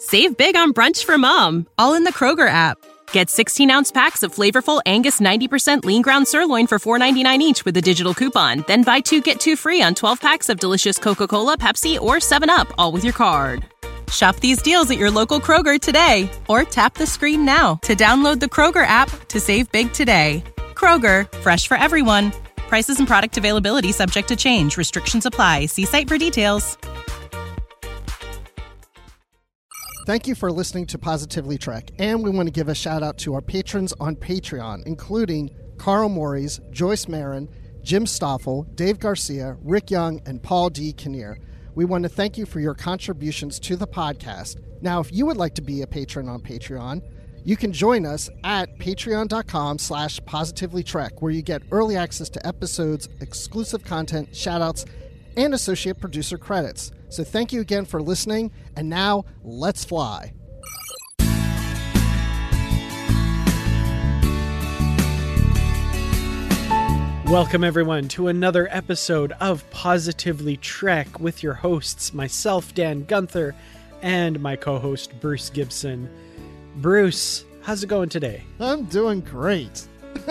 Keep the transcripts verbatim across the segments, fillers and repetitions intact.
Save big on brunch for mom, all in the Kroger app. Get sixteen-ounce packs of flavorful Angus ninety percent lean ground sirloin for four ninety-nine each with a digital coupon. Then buy two, get two free on twelve packs of delicious Coca-Cola, Pepsi, or seven up, all with your card. Shop these deals at your local Kroger today, or tap the screen now to download the Kroger app to save big today. Kroger, fresh for everyone. Prices and product availability subject to change. Restrictions apply. See site for details. Thank you for listening to Positively Trek, and we want to give a shout out to our patrons on Patreon, including Carl Morris, Joyce Marin, Jim Stoffel, Dave Garcia, Rick Young, and Paul D. Kinnear. We want to thank you for your contributions to the podcast. Now, if you would like to be a patron on Patreon, you can join us at patreon.com slash positivelytrek, where you get early access to episodes, exclusive content, shoutouts, and associate producer credits. So thank you again for listening, and now let's fly. Welcome everyone to another episode of Positively Trek with your hosts, myself, Dan Gunther, and my co-host, Bruce Gibson. Bruce, how's it going today? I'm doing great.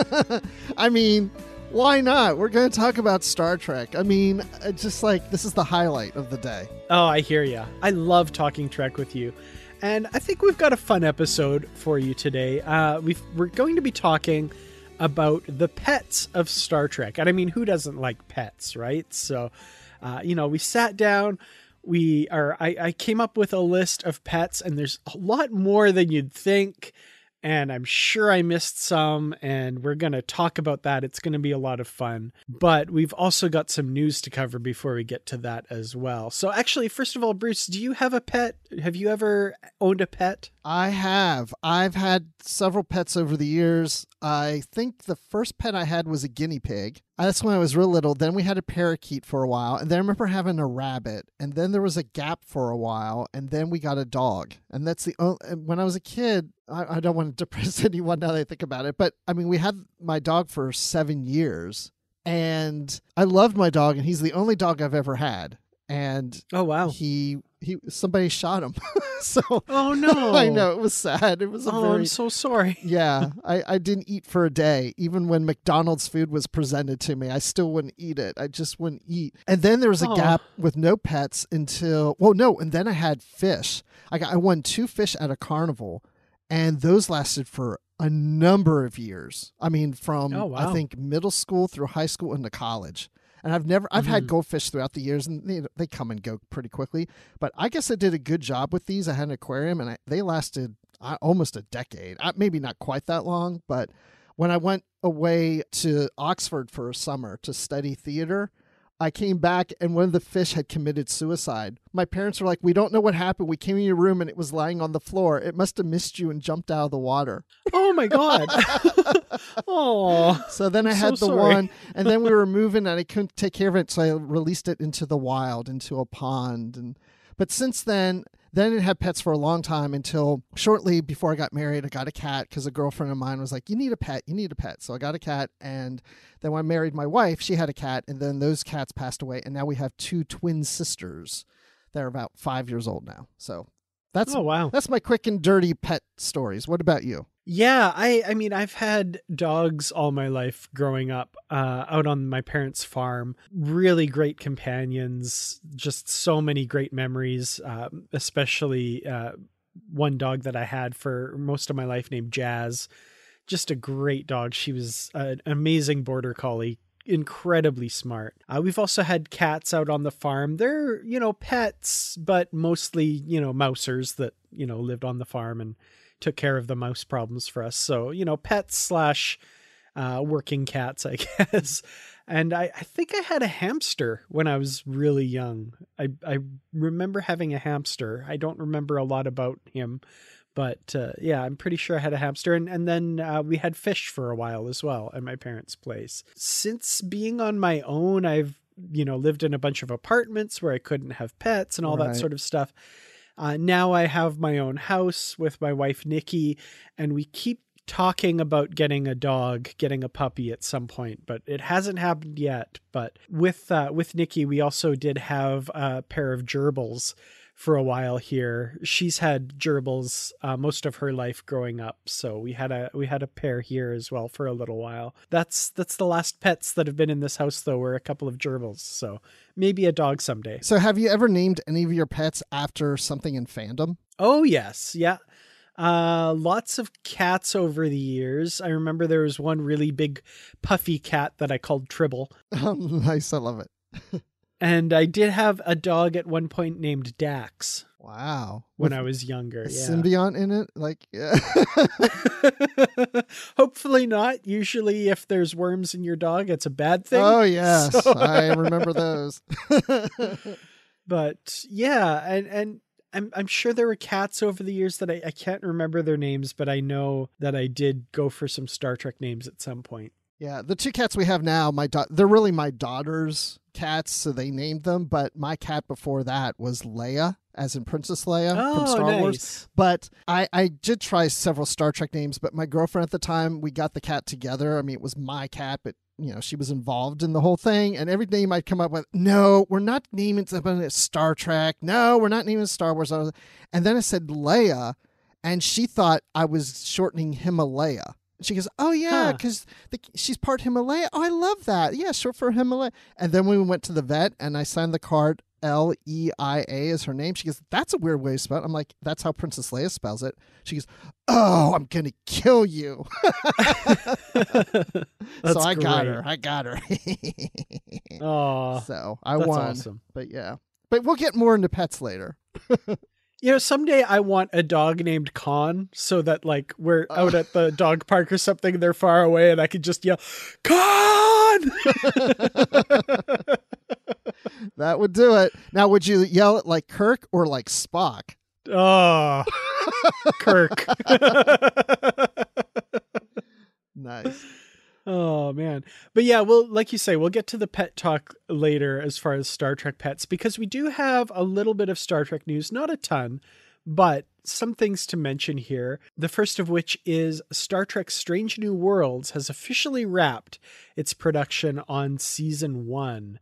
I mean, why not? We're going to talk about Star Trek. I mean, it's just like, this is the highlight of the day. Oh, I hear ya. I love talking Trek with you. And I think we've got a fun episode for you today. Uh, we've, we're going to be talking about the pets of Star Trek. And I mean, who doesn't like pets, right? So, uh, you know, we sat down, we are, I, I came up with a list of pets, and there's a lot more than you'd think. And I'm sure I missed some, and we're going to talk about that. It's going to be a lot of fun. But we've also got some news to cover before we get to that as well. So actually, first of all, Bruce, do you have a pet? Have you ever owned a pet? I have. I've had several pets over the years. I think the first pet I had was a guinea pig. That's when I was real little. Then we had a parakeet for a while. And then I remember having a rabbit. And then there was a gap for a while. And then we got a dog. And that's the only, when I was a kid, I, I don't want to depress anyone now that I think about it. But I mean, we had my dog for seven years. And I loved my dog. And he's the only dog I've ever had. And oh wow, he he somebody shot him. So oh no, I know, it was sad. It was a oh very, I'm so sorry. Yeah, I I didn't eat for a day. Even when McDonald's food was presented to me, I still wouldn't eat it. I just wouldn't eat. And then there was a oh. gap with no pets until well no, and then I had fish. I got I won two fish at a carnival, and those lasted for a number of years. I mean, from oh, wow. I think middle school through high school into college. And I've never, I've mm-hmm. had goldfish throughout the years, and they, they come and go pretty quickly. But I guess I did a good job with these. I had an aquarium, and I, they lasted uh, almost a decade. Uh, maybe not quite that long, but when I went away to Oxford for a summer to study theater, I came back, and one of the fish had committed suicide. My parents were like, "We don't know what happened. We came in your room, and it was lying on the floor. It must have missed you and jumped out of the water." Oh my God. Oh. So then I I'm had so the sorry. one, and then we were moving, and I couldn't take care of it, so I released it into the wild, into a pond. And but since then, then I didn't have pets for a long time until shortly before I got married. I got a cat because a girlfriend of mine was like, "You need a pet. You need a pet." So I got a cat, and then when I married my wife, she had a cat, and then those cats passed away, and now we have two twin sisters that are about five years old now. So that's oh wow, that's my quick and dirty pet stories. What about you? Yeah, I, I mean, I've had dogs all my life growing up uh, out on my parents' farm. Really great companions, just so many great memories, uh, especially uh, one dog that I had for most of my life named Jazz. Just a great dog. She was an amazing border collie, incredibly smart. Uh, we've also had cats out on the farm. They're, you know, pets, but mostly, you know, mousers that, you know, lived on the farm and took care of the mouse problems for us. So, you know, pets slash uh, working cats, I guess. And I, I think I had a hamster when I was really young. I, I remember having a hamster. I don't remember a lot about him, but uh, yeah, I'm pretty sure I had a hamster. And, and then uh, we had fish for a while as well at my parents' place. Since being on my own, I've, you know, lived in a bunch of apartments where I couldn't have pets and all Right. that sort of stuff. Uh, now I have my own house with my wife, Nikki, and we keep talking about getting a dog, getting a puppy at some point, but it hasn't happened yet. But with, uh, with Nikki, we also did have a pair of gerbils for a while here. She's had gerbils uh, most of her life growing up, so we had a we had a pair here as well for a little while. That's that's the last pets that have been in this house, though, were a couple of gerbils. So maybe a dog someday. So have you ever named any of your pets after something in fandom? Oh yes, yeah. Uh, lots of cats over the years. I remember there was one really big puffy cat that I called Tribble. Oh, nice. I love it. And I did have a dog at one point named Dax. Wow. When With I was younger. a Yeah. symbiont in it? Like, yeah. Hopefully not. Usually if there's worms in your dog, it's a bad thing. Oh, yes. So... I remember those. But yeah, and, and I'm I'm sure there were cats over the years that I, I can't remember their names, but I know that I did go for some Star Trek names at some point. Yeah, the two cats we have now, my da- they're really my daughter's cats, so they named them. But my cat before that was Leia, as in Princess Leia Oh, from Star nice. Wars. But I, I did try several Star Trek names, but my girlfriend at the time, we got the cat together. I mean, it was my cat, but you know, she was involved in the whole thing, and every name I'd come up with, no, we're not naming something Star Trek. No, we're not naming Star Wars. And then I said Leia, and she thought I was shortening Himalaya. She goes, oh, yeah, because huh. she's part Himalaya. Oh, I love that. Yeah, short for Himalaya. And then when we went to the vet and I signed the card, L E I A is her name. She goes, that's a weird way to spell it. I'm like, that's how Princess Leia spells it. She goes, oh, I'm going to kill you. So I great. got her. I got her. Oh, so I that's won. Awesome. But yeah, but we'll get more into pets later. You know, someday I want a dog named Khan so that like we're uh, out at the dog park or something, they're far away and I could just yell, Khan! That would do it. Now, would you yell it like Kirk or like Spock? Oh, Kirk. Nice. Oh, man. But yeah, well, like you say, we'll get to the pet talk later as far as Star Trek pets, because we do have a little bit of Star Trek news, not a ton, but some things to mention here. The first of which is Star Trek Strange New Worlds has officially wrapped its production on season one.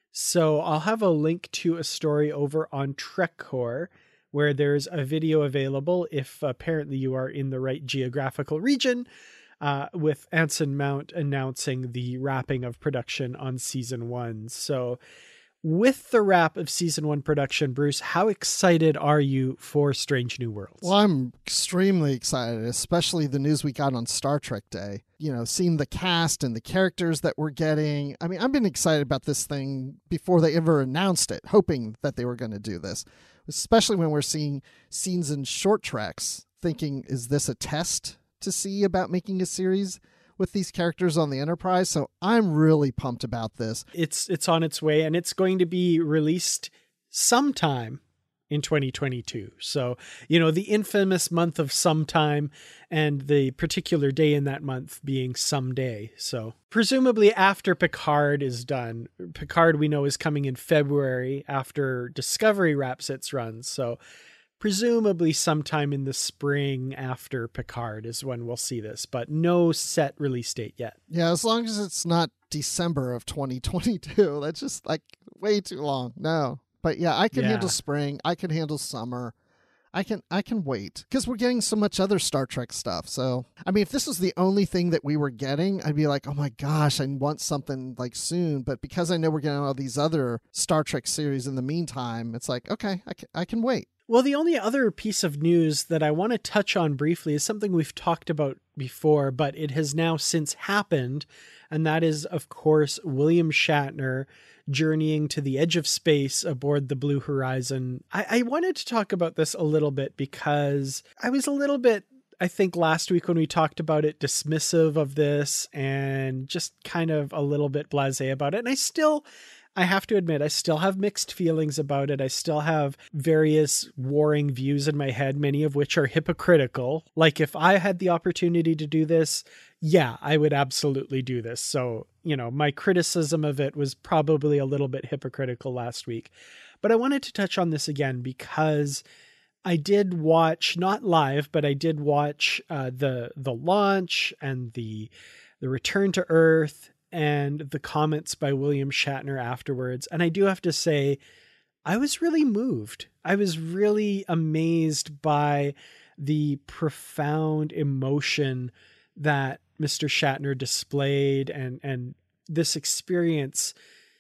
So I'll have a link to a story over on TrekCore where there's a video available if apparently you are in the right geographical region. Uh, with Anson Mount announcing the wrapping of production on season one. So with the wrap of season one production, Bruce, how excited are you for Strange New Worlds? Well, I'm extremely excited, especially the news we got on Star Trek Day. You know, seeing the cast and the characters that we're getting. I mean, I've been excited about this thing before they ever announced it, hoping that they were going to do this, especially when we're seeing scenes in short tracks, thinking, is this a test to see about making a series with these characters on the Enterprise? So I'm really pumped about this. It's it's on its way, and it's going to be released sometime in twenty twenty-two. So, you know, the infamous month of sometime, and the particular day in that month being someday. So presumably after Picard is done. Picard, we know, is coming in February after Discovery wraps its run. So presumably sometime in the spring after Picard is when we'll see this, but no set release date yet. Yeah, as long as it's not December of twenty twenty-two. That's just like way too long. No. But yeah, I can yeah. handle spring. I can handle summer. I can I can wait because we're getting so much other Star Trek stuff. So, I mean, if this was the only thing that we were getting, I'd be like, oh my gosh, I want something like soon. But because I know we're getting all these other Star Trek series in the meantime, it's like, okay, I can, I can wait. Well, the only other piece of news that I want to touch on briefly is something we've talked about before, but it has now since happened. And that is, of course, William Shatner journeying to the edge of space aboard the Blue Horizon. I, I wanted to talk about this a little bit because I was a little bit, I think last week when we talked about it, dismissive of this and just kind of a little bit blasé about it. And I still... I have to admit, I still have mixed feelings about it. I still have various warring views in my head, many of which are hypocritical. Like if I had the opportunity to do this, yeah, I would absolutely do this. So, you know, my criticism of it was probably a little bit hypocritical last week. But I wanted to touch on this again because I did watch, not live, but I did watch uh, the the launch and the the return to Earth and the comments by William Shatner afterwards. And I do have to say, I was really moved. I was really amazed by the profound emotion that Mister Shatner displayed, and, and this experience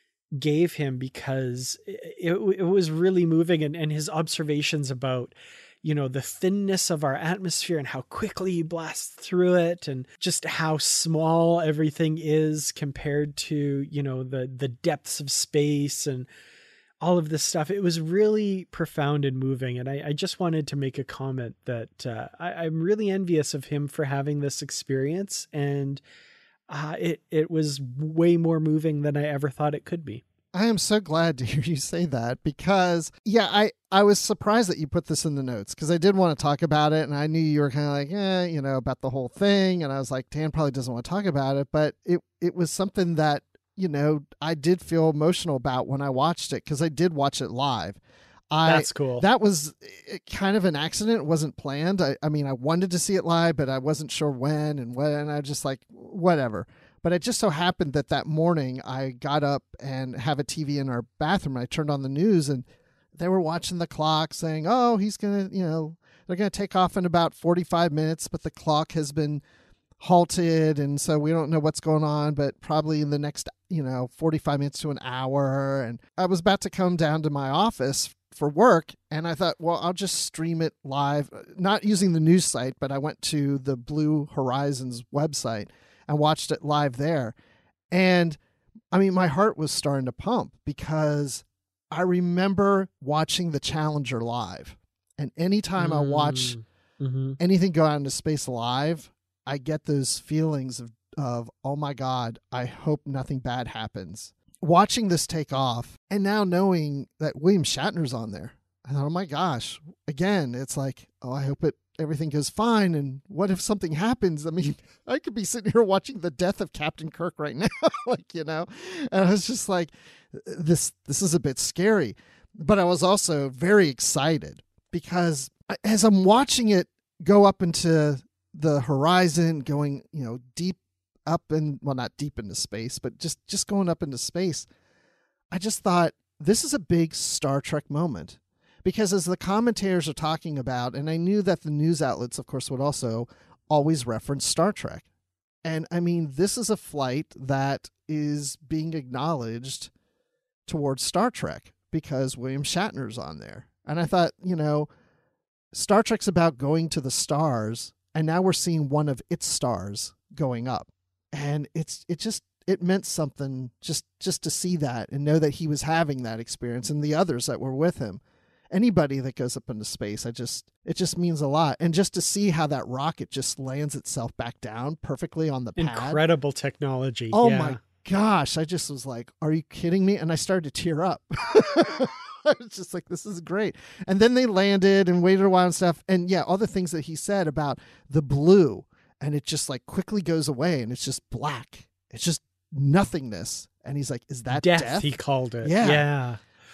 gave him, because it, it was really moving. And, and his observations about, you know, the thinness of our atmosphere and how quickly he blasts through it, and just how small everything is compared to, you know, the, the depths of space and all of this stuff. It was really profound and moving. And I, I just wanted to make a comment that uh, I, I'm really envious of him for having this experience. And uh, it, it was way more moving than I ever thought it could be. I am so glad to hear you say that, because yeah, I, I was surprised that you put this in the notes, because I did want to talk about it, and I knew you were kind of like, eh, you know, about the whole thing. And I was like, Dan probably doesn't want to talk about it, but it, it was something that, you know, I did feel emotional about when I watched it, because I did watch it live. I, That's cool. That was kind of an accident. It wasn't planned. I, I mean, I wanted to see it live, but I wasn't sure when and when. And I just like, whatever. But it just so happened that that morning I got up and have a T V in our bathroom. And I turned on the news, and they were watching the clock saying, oh, he's going to, you know, they're going to take off in about forty-five minutes, but the clock has been halted, and so we don't know what's going on, but probably in the next, you know, forty-five minutes to an hour. And I was about to come down to my office for work, and I thought, well, I'll just stream it live, not using the news site, but I went to the Blue Horizons website and watched it live there. And I mean, my heart was starting to pump, because I remember watching the Challenger live, and anytime mm. I watch mm-hmm. anything go out into space live, I get those feelings of, of, oh my God, I hope nothing bad happens. Watching this take off, and now knowing that William Shatner's on there, I thought, oh my gosh, again, it's like, oh, I hope it everything goes fine. And what if something happens? I mean, I could be sitting here watching the death of Captain Kirk right now, like, you know, and I was just like, this, this is a bit scary, but I was also very excited, because as I'm watching it go up into the horizon, going, you know, deep up and, well, not deep into space, but just, just going up into space, I just thought, this is a big Star Trek moment. Because as the commentators are talking about, and I knew that the news outlets, of course, would also always reference Star Trek. And I mean, this is a flight that is being acknowledged towards Star Trek, because William Shatner's on there. And I thought, you know, Star Trek's about going to the stars, and now we're seeing one of its stars going up. And it's, it just, it meant something just, just to see that and know that he was having that experience, and the others that were with him. Anybody that goes up into space, I just, it just means a lot. And just to see how that rocket just lands itself back down perfectly on the pad. Incredible technology. Oh yeah. my gosh. I just was like, are you kidding me? And I started to tear up. I was just like, this is great. And then they landed and waited a while and stuff. And yeah, all the things that he said about the blue, and it just like quickly goes away, and it's just black. It's just nothingness. And he's like, is that death? Death, he called it. Yeah. Yeah.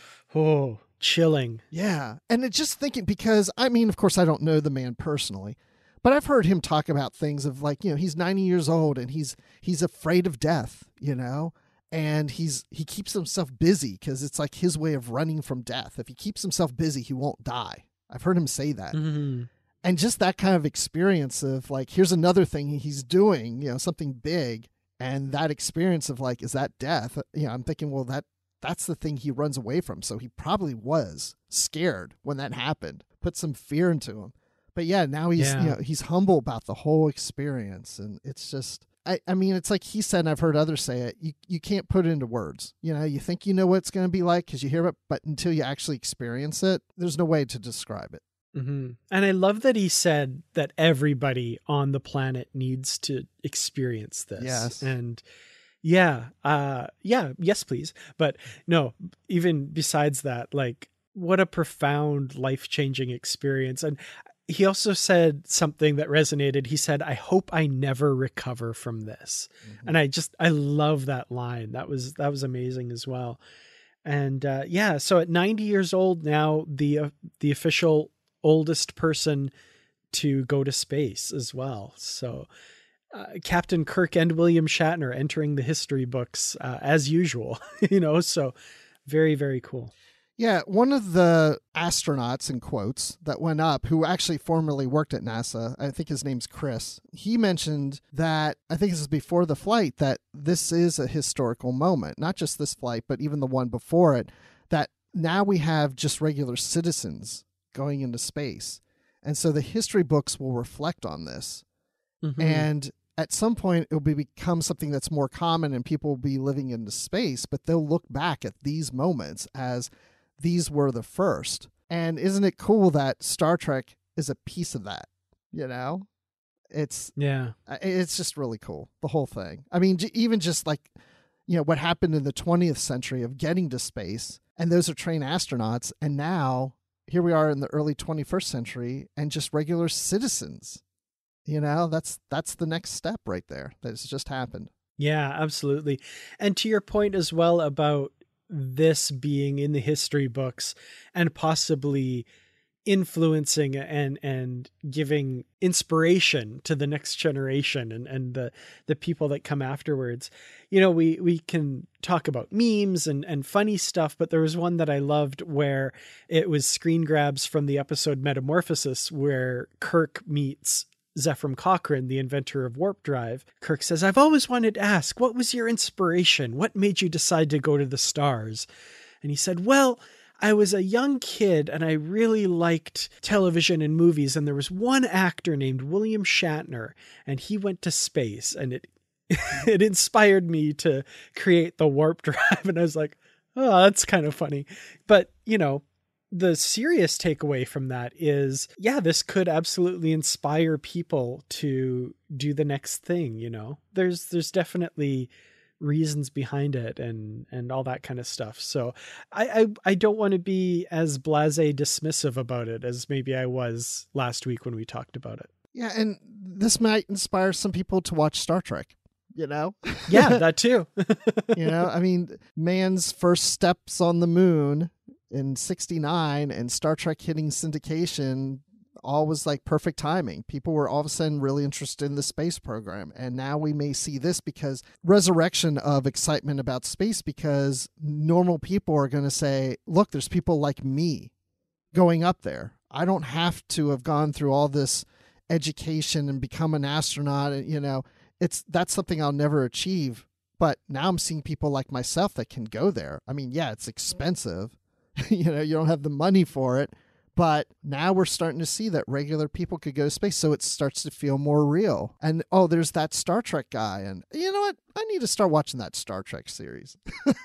Oh, chilling. Yeah. And it's just thinking, because I mean, of course I don't know the man personally, but I've heard him talk about things of like, you know, he's ninety years old, and he's, he's afraid of death, you know, and he's, he keeps himself busy, because it's like his way of running from death. If he keeps himself busy, he won't die. I've heard him say that. Mm-hmm. And just that kind of experience of like, here's another thing he's doing, you know, something big. And that experience of like, is that death? You know, I'm thinking, well, that, that's the thing he runs away from. So he probably was scared when that happened, put some fear into him. But yeah, now he's, yeah. you know, he's humble about the whole experience. And it's just, I, I mean, it's like he said, and I've heard others say it, you, you can't put it into words. You know, you think you know what it's going to be like because you hear it, but until you actually experience it, there's no way to describe it. Mm-hmm. And I love that he said that everybody on the planet needs to experience this. Yes. And yeah, uh, yeah, yes, please. But no, even besides that, like, what a profound, life-changing experience. And he also said something that resonated. He said, I hope I never recover from this. Mm-hmm. And I just, I love that line. That was, that was amazing as well. And uh, yeah, so at ninety years old now, the, uh, the official oldest person to go to space as well. So uh, Captain Kirk and William Shatner entering the history books uh, as usual, you know, so very, very cool. Yeah, one of the astronauts, in quotes, that went up, who actually formerly worked at NASA, I think his name's Chris, he mentioned that, I think this is before the flight, that this is a historical moment. Not just this flight, but even the one before it, that now we have just regular citizens going into space. And so the history books will reflect on this. Mm-hmm. And at some point, it will be, become something that's more common and people will be living into space, but they'll look back at these moments as these were the first. And isn't it cool that Star Trek is a piece of that? You know, it's, yeah, it's just really cool. The whole thing. I mean, even just like, you know, what happened in the twentieth century of getting to space, and those are trained astronauts. And now here we are in the early twenty-first century and just regular citizens. You know, that's, that's the next step right there. That's just happened. Yeah, absolutely. And to your point as well about this being in the history books and possibly influencing and and giving inspiration to the next generation and and the the people that come afterwards. You know, we we can talk about memes and and funny stuff, but there was one that I loved where it was screen grabs from the episode Metamorphosis, where Kirk meets Zephram Cochrane, the inventor of warp drive. Kirk says, "I've always wanted to ask, what was your inspiration? What made you decide to go to the stars?" And he said, "Well, I was a young kid and I really liked television and movies. And there was one actor named William Shatner, and he went to space, and it, it inspired me to create the warp drive." And I was like, oh, that's kind of funny. But, you know, the serious takeaway from that is, yeah, this could absolutely inspire people to do the next thing. You know, there's, there's definitely reasons behind it and, and all that kind of stuff. So I, I, I don't want to be as blasé dismissive about it as maybe I was last week when we talked about it. Yeah. And this might inspire some people to watch Star Trek, you know? Yeah, that too. You know, I mean, man's first steps on the moon in sixty-nine and Star Trek hitting syndication, all was like perfect timing. People were all of a sudden really interested in the space program. And now we may see this because resurrection of excitement about space, because normal people are going to say, look, there's people like me going up there. I don't have to have gone through all this education and become an astronaut. You know, it's, that's something I'll never achieve. But now I'm seeing people like myself that can go there. I mean, yeah, it's expensive. You know, you don't have the money for it, but now we're starting to see that regular people could go to space. So it starts to feel more real. And, oh, there's that Star Trek guy. And you know what? I need to start watching that Star Trek series.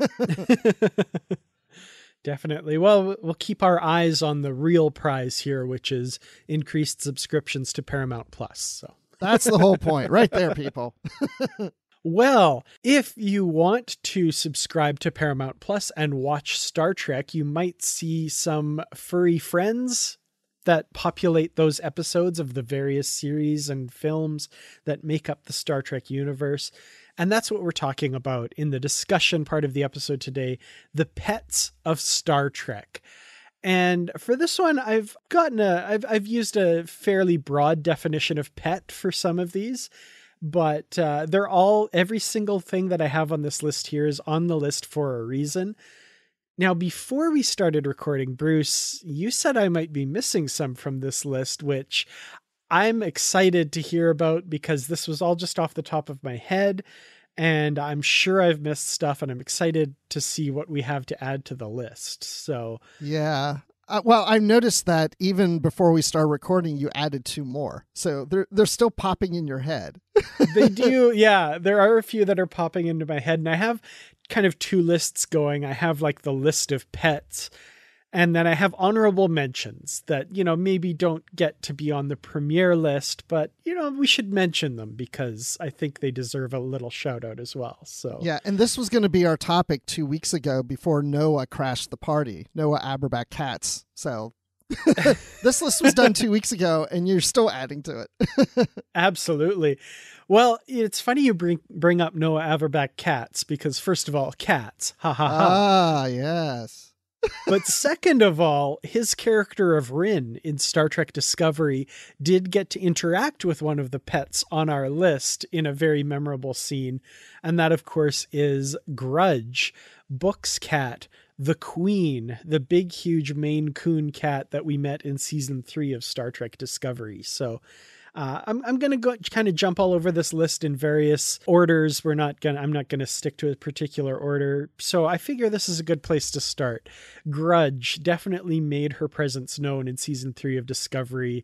Definitely. Well, we'll keep our eyes on the real prize here, which is increased subscriptions to Paramount Plus. So that's the whole point right there, people. Well, if you want to subscribe to Paramount Plus and watch Star Trek, you might see some furry friends that populate those episodes of the various series and films that make up the Star Trek universe. And that's what we're talking about in the discussion part of the episode today, the pets of Star Trek. And for this one, I've gotten a, I've, I've used a fairly broad definition of pet for some of these. But uh, they're all, every single thing that I have on this list here is on the list for a reason. Now, before we started recording, Bruce, you said I might be missing some from this list, which I'm excited to hear about because this was all just off the top of my head. And I'm sure I've missed stuff, and I'm excited to see what we have to add to the list. So, yeah. Uh, well, I've noticed that even before we start recording, you added two more. So they're, they're still popping in your head. They do. Yeah, there are a few that are popping into my head. And I have kind of two lists going. I have like the list of pets. And then I have honorable mentions that, you know, maybe don't get to be on the premiere list, but, you know, we should mention them because I think they deserve a little shout out as well. So, yeah. And this was going to be our topic two weeks ago before Noah crashed the party, Noah Aberback Katz. So this list was done two weeks ago and you're still adding to it. Absolutely. Well, it's funny you bring, bring up Noah Aberback Katz because first of all, cats, ha ha ha. Ah, yes. But second of all, his character of Rin in Star Trek Discovery did get to interact with one of the pets on our list in a very memorable scene. And that, of course, is Grudge, Book's cat, the Queen, the big, huge Maine Coon cat that we met in season three of Star Trek Discovery. So uh, I'm I'm going to go kind of jump all over this list in various orders. We're not going to, I'm not going to stick to a particular order. So I figure this is a good place to start. Grudge definitely made her presence known in season three of Discovery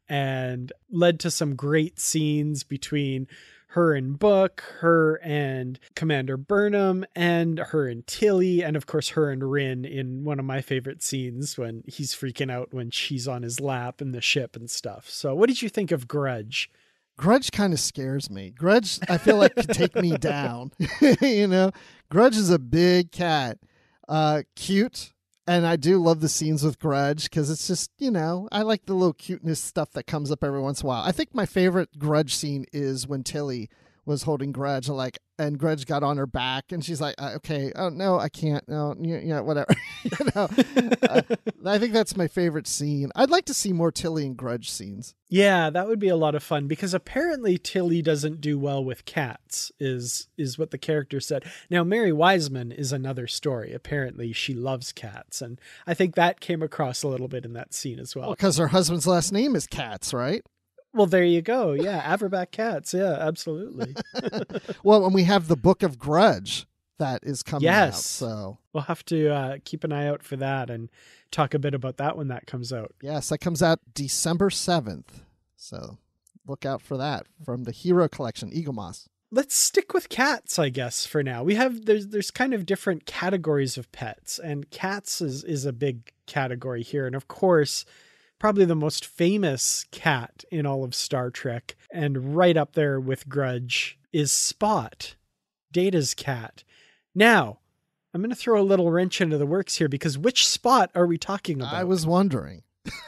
and led to some great scenes between her and Book, her and Commander Burnham, and her and Tilly, and of course her and Rin in one of my favorite scenes when he's freaking out when she's on his lap in the ship and stuff. So what did you think of Grudge? Grudge kind of scares me. Grudge, I feel like, could take me down. You know, Grudge is a big cat. Uh, cute. And I do love the scenes with Grudge because it's just, you know, I like the little cuteness stuff that comes up every once in a while. I think my favorite Grudge scene is when Tilly was holding Grudge, like, and Grudge got on her back, and she's like, uh, "Okay, oh no, I can't, no, yeah, yeah whatever." You know, uh, I think that's my favorite scene. I'd like to see more Tilly and Grudge scenes. Yeah, that would be a lot of fun because apparently Tilly doesn't do well with cats, is is what the character said. Now, Mary Wiseman is another story. Apparently, she loves cats, and I think that came across a little bit in that scene as well. Because her husband's last name is Katz, right? Well, there you go. Yeah, Averback cats. Yeah, absolutely. Well, and we have the Book of Grudge that is coming yes. out. So we'll have to uh, keep an eye out for that and talk a bit about that when that comes out. Yes, that comes out December seventh. So look out for that from the Hero Collection, Eaglemoss. Let's stick with cats, I guess, for now. We have, there's there's kind of different categories of pets, and cats is, is a big category here. And of course, probably the most famous cat in all of Star Trek, and right up there with Grudge, is Spot, Data's cat. Now, I'm going to throw a little wrench into the works here, because which Spot are we talking about? I was wondering.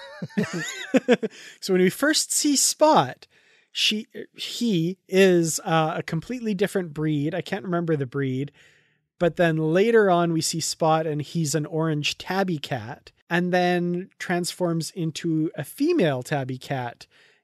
So when we first see Spot, she he is uh, a completely different breed. I can't remember the breed. But then later on, we see Spot, and he's an orange tabby cat, and then transforms into a female tabby cat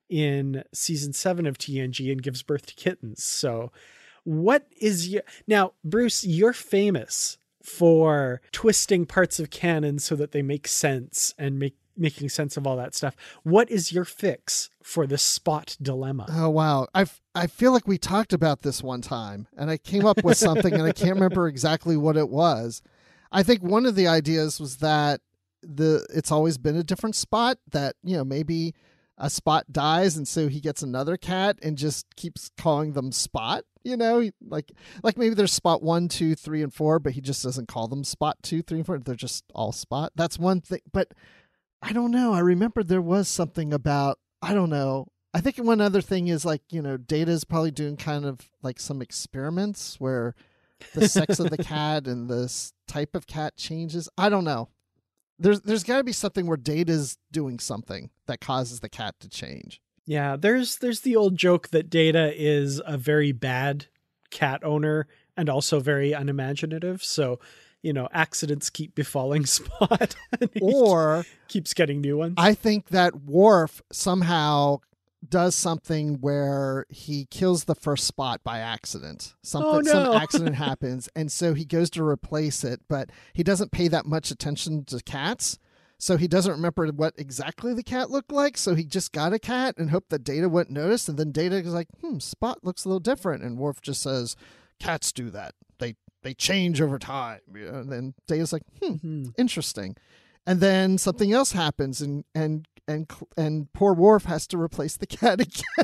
in season seven of T N G and gives birth to kittens. So what is your... Now, Bruce, you're famous for twisting parts of canon so that they make sense and make making sense of all that stuff. What is your fix for the Spot dilemma? Oh, wow. I I feel like we talked about this one time, and I came up with something, and I can't remember exactly what it was. I think one of the ideas was that the it's always been a different Spot, that, you know, maybe a Spot dies, and so he gets another cat and just keeps calling them Spot. You know, like like maybe there's Spot one, two, three, and four, but he just doesn't call them Spot two, three, and four. They're just all Spot. That's one thing. But I don't know. I remember there was something about, I don't know. I think one other thing is, like, you know, Data's probably doing kind of like some experiments where the sex of the cat and this type of cat changes. I don't know. There's there's got to be something where Data's doing something that causes the cat to change. Yeah, there's there's the old joke that Data is a very bad cat owner and also very unimaginative. So, you know, accidents keep befalling Spot. Or keeps getting new ones. I think that Worf somehow does something where he kills the first Spot by accident. Something, oh, no. Some accident happens, and so he goes to replace it, but he doesn't pay that much attention to cats. So he doesn't remember what exactly the cat looked like. So he just got a cat and hoped that Data wouldn't notice. And then Data is like, hmm, Spot looks a little different. And Worf just says, cats do that. They they change over time. And then Data's like, hmm, mm-hmm. interesting. And then something else happens, and and and and poor Worf has to replace the cat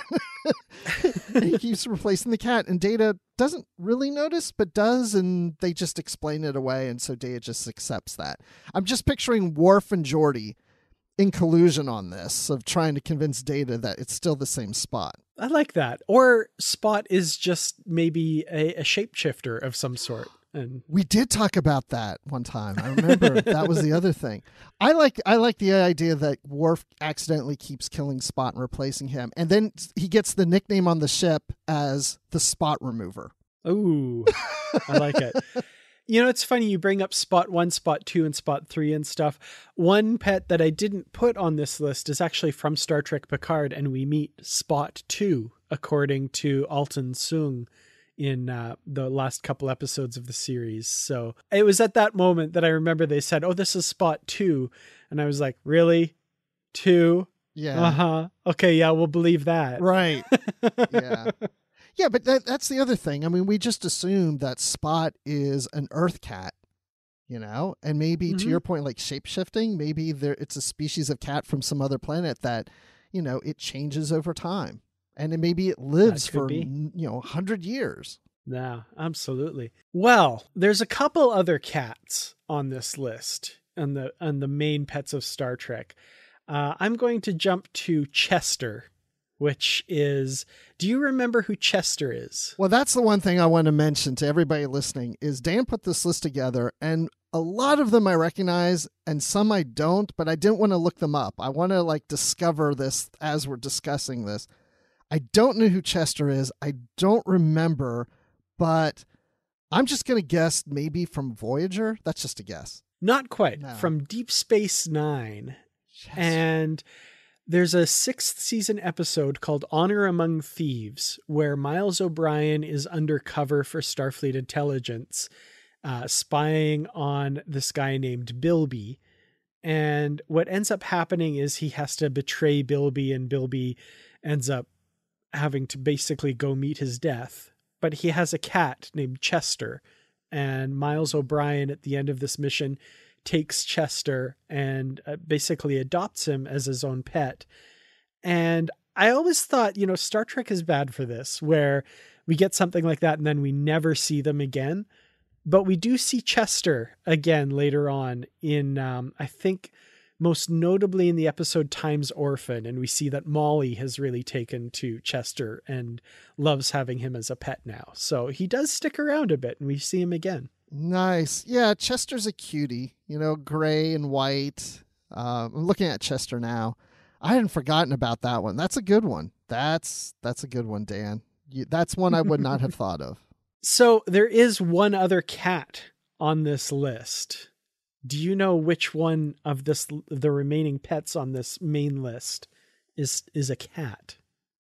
again. And he keeps replacing the cat, and Data doesn't really notice, but does, and they just explain it away, and so Data just accepts that. I'm just picturing Worf and Geordi in collusion on this, of trying to convince Data that it's still the same Spot. I like that. Or Spot is just maybe a, a shapeshifter of some sort. And we did talk about that one time. I remember that was the other thing. I like I like the idea that Worf accidentally keeps killing Spot and replacing him, and then he gets the nickname on the ship as the Spot Remover. Ooh, I like it. You know, it's funny you bring up Spot one, Spot two, and Spot three and stuff. One pet that I didn't put on this list is actually from Star Trek Picard, and we meet Spot two, according to Alton Sung in uh, the last couple episodes of the series. So it was at that moment that I remember they said, oh, this is Spot two. And I was like, really? Two? Yeah. Uh-huh. Okay, yeah, we'll believe that. Right. Yeah. Yeah, but that, that's the other thing. I mean, we just assumed that Spot is an Earth cat, you know? And maybe, mm-hmm. to your point, like shape-shifting, maybe there it's a species of cat from some other planet that, you know, it changes over time. And it, maybe it lives for, be. you know, one hundred years. Yeah, absolutely. Well, there's a couple other cats on this list on the on the main pets of Star Trek. Uh, I'm going to jump to Chester, which is, do you remember who Chester is? Well, that's the one thing I want to mention to everybody listening is Dan put this list together, and a lot of them I recognize and some I don't, but I didn't want to look them up. I want to like discover this as we're discussing this. I don't know who Chester is. I don't remember, but I'm just going to guess maybe from Voyager. That's just a guess. Not quite. No. From Deep Space Nine. Chester. And there's a sixth season episode called Honor Among Thieves, where Miles O'Brien is undercover for Starfleet intelligence, uh, spying on this guy named Bilby. And what ends up happening is he has to betray Bilby, and Bilby ends up having to basically go meet his death. But he has a cat named Chester, and Miles O'Brien at the end of this mission takes Chester and uh, basically adopts him as his own pet. And I always thought, you know, Star Trek is bad for this, where we get something like that and then we never see them again. But we do see Chester again later on in, um, I think, most notably in the episode Time's Orphan. And we see that Molly has really taken to Chester and loves having him as a pet now. So he does stick around a bit and we see him again. Nice. Yeah, Chester's a cutie, you know, gray and white. Uh, I'm looking at Chester now. I hadn't forgotten about that one. That's a good one. That's that's a good one, Dan. You, that's one I would not have thought of. So there is one other cat on this list. Do you know which one of this the remaining pets on this main list is is a cat?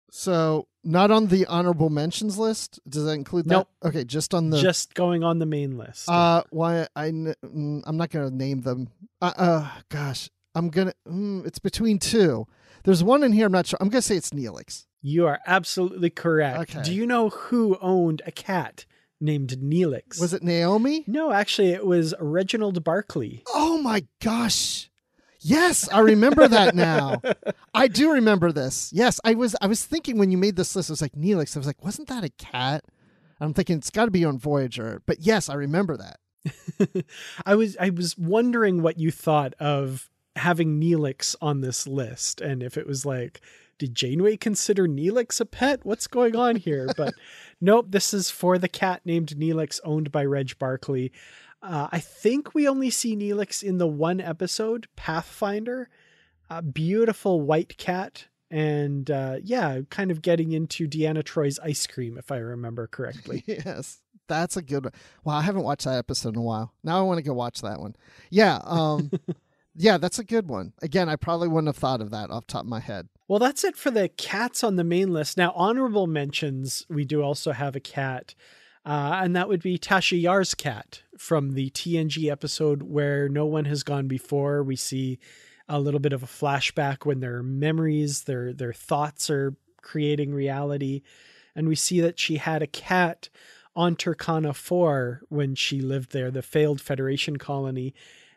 So not on the honorable mentions list. Does that include that? Nope. Okay, just on the just going on the main list. Uh, why I I'm not gonna name them. Uh, uh gosh, I'm gonna. Mm, it's between two. There's one in here. I'm not sure. I'm gonna say it's Neelix. You are absolutely correct. Okay. Do you know who owned a cat named Neelix? Was it Naomi? No, actually, it was Reginald Barclay. Oh my gosh. Yes, I remember that now. I do remember this. Yes, I was I was thinking when you made this list, I was like, Neelix. I was like, wasn't that a cat? I'm thinking it's got to be on Voyager. But yes, I remember that. I was I was wondering what you thought of having Neelix on this list, and if it was like, did Janeway consider Neelix a pet? What's going on here? But nope, this is for the cat named Neelix, owned by Reg Barclay. Uh, I think we only see Neelix in the one episode, Pathfinder. A beautiful white cat. And uh, yeah, kind of getting into Deanna Troy's ice cream, if I remember correctly. Yes, that's a good one. Wow, I haven't watched that episode in a while. Now I want to go watch that one. Yeah, um, yeah, that's a good one. Again, I probably wouldn't have thought of that off the top of my head. Well, that's it for the cats on the main list. Now, honorable mentions, we do also have a cat. Uh, and that would be Tasha Yar's cat from the T N G episode Where No One Has Gone Before. We see a little bit of a flashback when their memories, their their thoughts are creating reality. And we see that she had a cat on Turkana four when she lived there, the failed Federation colony.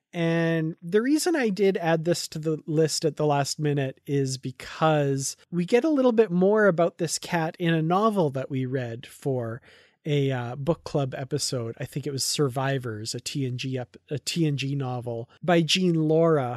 And the reason I did add this to the list at the last minute is because we get a little bit more about this cat in a novel that we read for a uh, book club episode. I think it was Survivors, a T N G ep- a T N G novel by Jean Laura.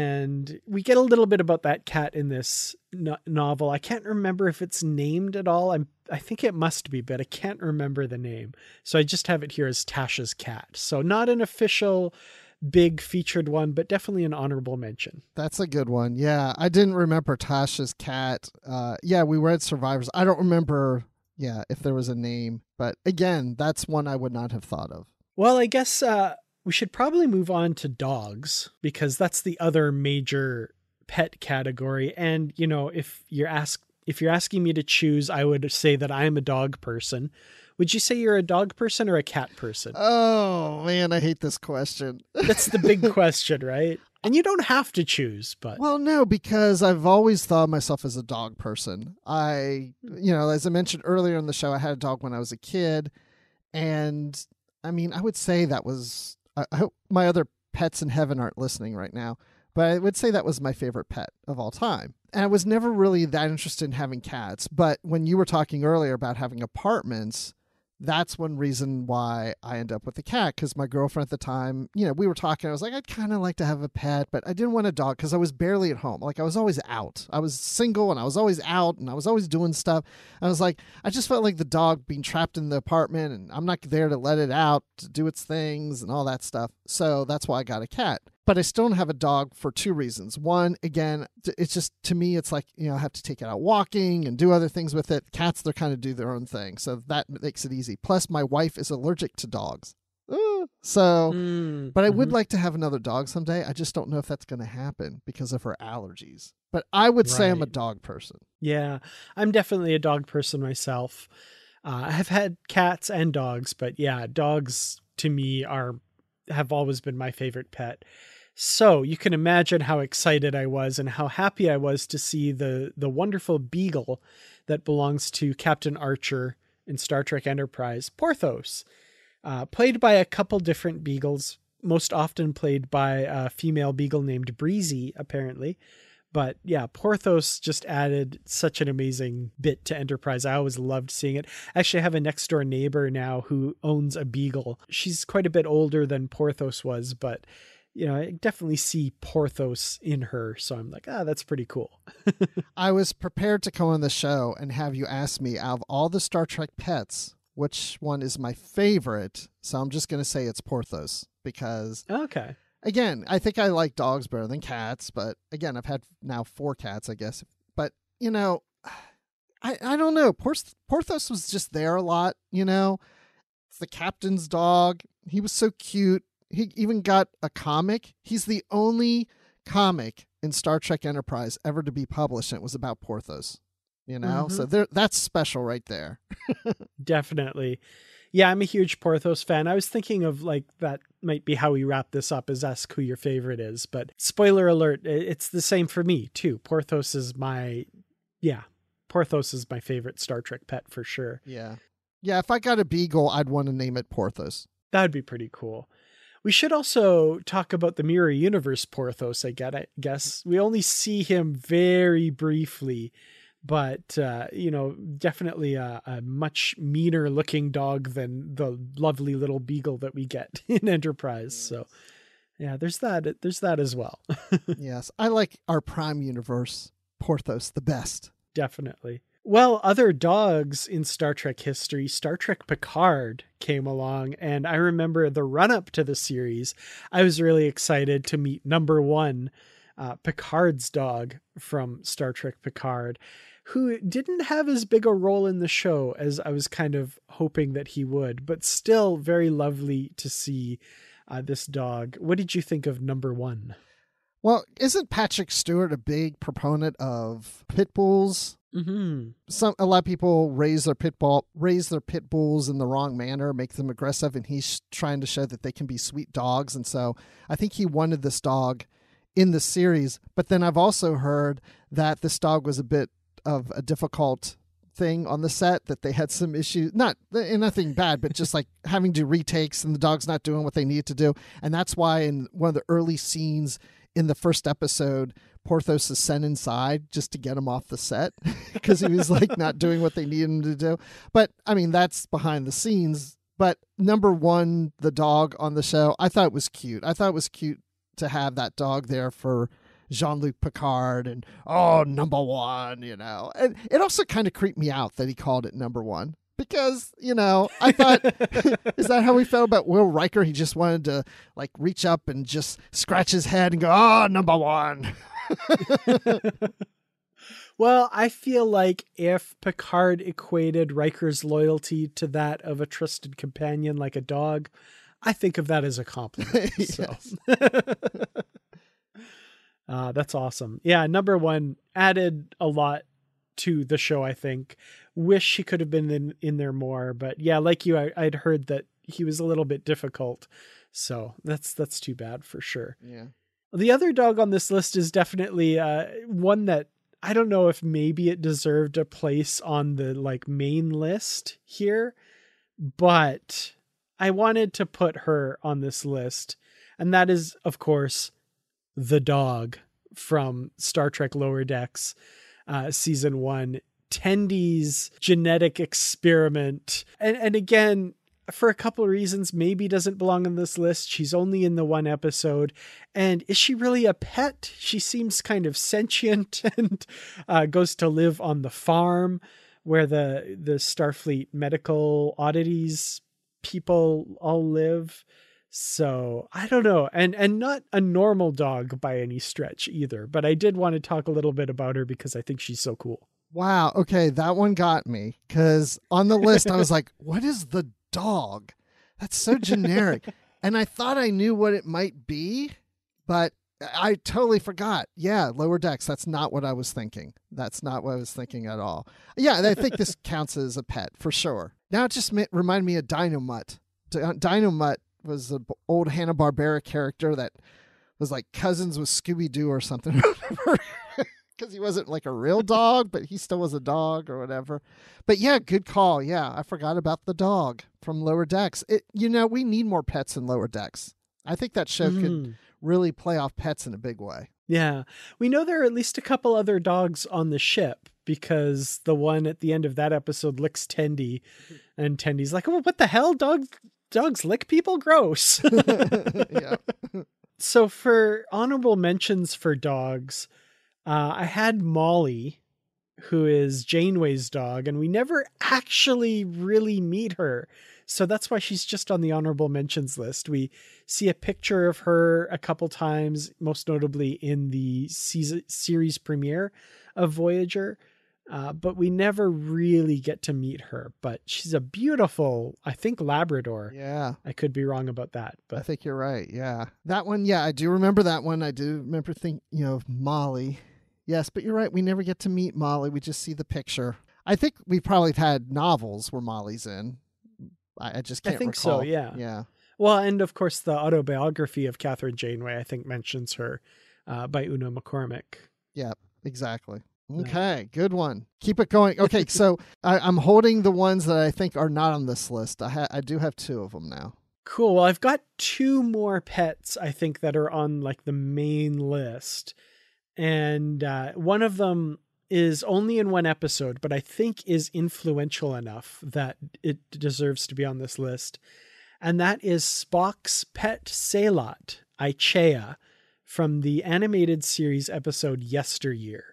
And we get a little bit about that cat in this no- novel. I can't remember if it's named at all. I'm, I think it must be, but I can't remember the name. So I just have it here as Tasha's cat. So not an official big featured one, but definitely an honorable mention. That's a good one. Yeah, I didn't remember Tasha's cat. Uh, yeah, we read Survivors. I don't remember... Yeah, if there was a name. But again, that's one I would not have thought of. Well, I guess uh, we should probably move on to dogs, because that's the other major pet category. And, you know, if you're ask, if you're asking me to choose, I would say that I am a dog person. Would you say you're a dog person or a cat person? Oh, man, I hate this question. That's the big question, right? And you don't have to choose, but... Well, no, because I've always thought of myself as a dog person. I, you know, as I mentioned earlier in the show, I had a dog when I was a kid. And, I mean, I would say that was... I hope my other pets in heaven aren't listening right now, but I would say that was my favorite pet of all time. And I was never really that interested in having cats. But when you were talking earlier about having apartments... that's one reason why I end up with a cat, because my girlfriend at the time, you know, we were talking. I was like, I'd kind of like to have a pet, but I didn't want a dog because I was barely at home. Like I was always out. I was single and I was always out and I was always doing stuff. I was like, I just felt like the dog being trapped in the apartment and I'm not there to let it out to do its things and all that stuff. So that's why I got a cat. But I still don't have a dog for two reasons. One, again, it's just, to me, it's like, you know, I have to take it out walking and do other things with it. Cats, they're kind of do their own thing. So that makes it easy. Plus, my wife is allergic to dogs. Uh, so, mm, but I mm-hmm. would like to have another dog someday. I just don't know if that's going to happen because of her allergies. But I would say right. I'm a dog person. Yeah, I'm definitely a dog person myself. Uh, I've had cats and dogs, but yeah, dogs to me are have always been my favorite pet. So you can imagine how excited I was and how happy I was to see the the wonderful beagle that belongs to Captain Archer in Star Trek Enterprise, Porthos, uh, played by a couple different beagles, most often played by a female beagle named Breezy, apparently. But yeah, Porthos just added such an amazing bit to Enterprise. I always loved seeing it. Actually, I have a next door neighbor now who owns a beagle. She's quite a bit older than Porthos was, but you know, I definitely see Porthos in her. So I'm like, ah, that's pretty cool. I was prepared to come on the show and have you ask me, out of all the Star Trek pets, which one is my favorite? So I'm just going to say it's Porthos because, okay. Again, I think I like dogs better than cats. But again, I've had now four cats, I guess. But, you know, I, I don't know. Porth- Porthos was just there a lot, you know. It's the captain's dog. He was so cute. He even got a comic. He's the only comic in Star Trek Enterprise ever to be published, and it was about Porthos. You know, mm-hmm. so there, that's special right there. Definitely. Yeah, I'm a huge Porthos fan. I was thinking of like that might be how we wrap this up, is ask who your favorite is. But spoiler alert, it's the same for me too. Porthos is my, yeah, Porthos is my favorite Star Trek pet for sure. Yeah. Yeah, if I got a beagle, I'd want to name it Porthos. That'd be pretty cool. We should also talk about the Mirror Universe Porthos, I guess. We only see him very briefly, but, uh, you know, definitely a, a much meaner looking dog than the lovely little beagle that we get in Enterprise. Yes. So, yeah, there's that. There's that as well. Yes, I like our Prime Universe Porthos the best. Definitely. Well, other dogs in Star Trek history, Star Trek Picard came along, and I remember the run-up to the series, I was really excited to meet number one, uh, Picard's dog from Star Trek Picard, who didn't have as big a role in the show as I was kind of hoping that he would, but still very lovely to see uh, this dog. What did you think of number one? Well, isn't Patrick Stewart a big proponent of pit bulls? Mm-hmm. Some a lot of people raise their pit bull raise their pit bulls in the wrong manner, make them aggressive, and he's trying to show that they can be sweet dogs. And so I think he wanted this dog in the series. But then I've also heard that this dog was a bit of a difficult thing on the set, that they had some issues, not nothing bad, but just like having to retakes and the dog's not doing what they need to do. And that's why in one of the early scenes in the first episode, Porthos is sent inside just to get him off the set because he was like not doing what they needed him to do. But I mean, that's behind the scenes. But number one, the dog on the show, I thought it was cute. I thought it was cute to have that dog there for Jean-Luc Picard and, oh, number one, you know. And it also kind of creeped me out that he called it number one. Because, you know, I thought, is that how we felt about Will Riker? He just wanted to, like, reach up and just scratch his head and go, oh, number one. Well, I feel like if Picard equated Riker's loyalty to that of a trusted companion like a dog, I think of that as a compliment. So. uh, that's awesome. Yeah, number one added a lot to the show, I think. Wish she could have been in, in there more. But yeah, like you, I, I'd heard that he was a little bit difficult. So that's that's too bad for sure. Yeah. The other dog on this list is definitely uh, one that I don't know if maybe it deserved a place on the like main list here, but I wanted to put her on this list. And that is, of course, the dog from Star Trek Lower Decks, uh, season one, Tendy's genetic experiment. And, and again, for a couple of reasons, maybe doesn't belong on this list. She's only in the one episode. And is she really a pet? She seems kind of sentient and uh, goes to live on the farm where the, the Starfleet medical oddities people all live. So I don't know. And, and not a normal dog by any stretch either, but I did want to talk a little bit about her because I think she's so cool. Wow. Okay. That one got me because on the list, I was like, what is the dog? That's so generic. And I thought I knew what it might be, but I totally forgot. Yeah. Lower Decks. That's not what I was thinking. That's not what I was thinking at all. Yeah. I think this counts as a pet for sure. Now it just reminded me of Dynomutt. Dynomutt was the old Hanna-Barbera character that was like cousins with Scooby-Doo or something. Because he wasn't like a real dog, but he still was a dog or whatever. But yeah, good call. Yeah, I forgot about the dog from Lower Decks. It, you know, we need more pets in Lower Decks. I think that show mm. could really play off pets in a big way. Yeah. We know there are at least a couple other dogs on the ship because the one at the end of that episode licks Tendy. And Tendy's like, oh, what the hell? Dogs, dogs lick people? Gross. Yeah. So for honorable mentions for dogs, Uh, I had Molly, who is Janeway's dog, and we never actually really meet her. So that's why she's just on the honorable mentions list. We see a picture of her a couple times, most notably in the season, series premiere of Voyager, uh, but we never really get to meet her. But she's a beautiful, I think, Labrador. Yeah. I could be wrong about that. But I think you're right. Yeah. That one, yeah, I do remember that one. I do remember think, you know, Molly. Yes, but you're right. We never get to meet Molly. We just see the picture. I think we've probably had novels where Molly's in. I, I just can't I think recall. so, yeah. Yeah. Well, and of course, the autobiography of Catherine Janeway, I think, mentions her uh, by Una McCormick. Yeah, exactly. Okay, yeah. Good one. Keep it going. Okay, so I, I'm holding the ones that I think are not on this list. I, ha- I do have two of them now. Cool. Well, I've got two more pets, I think, that are on like the main list. And uh, one of them is only in one episode, but I think is influential enough that it deserves to be on this list. And that is Spock's pet Sailot, Ichea, from the animated series episode Yesteryear.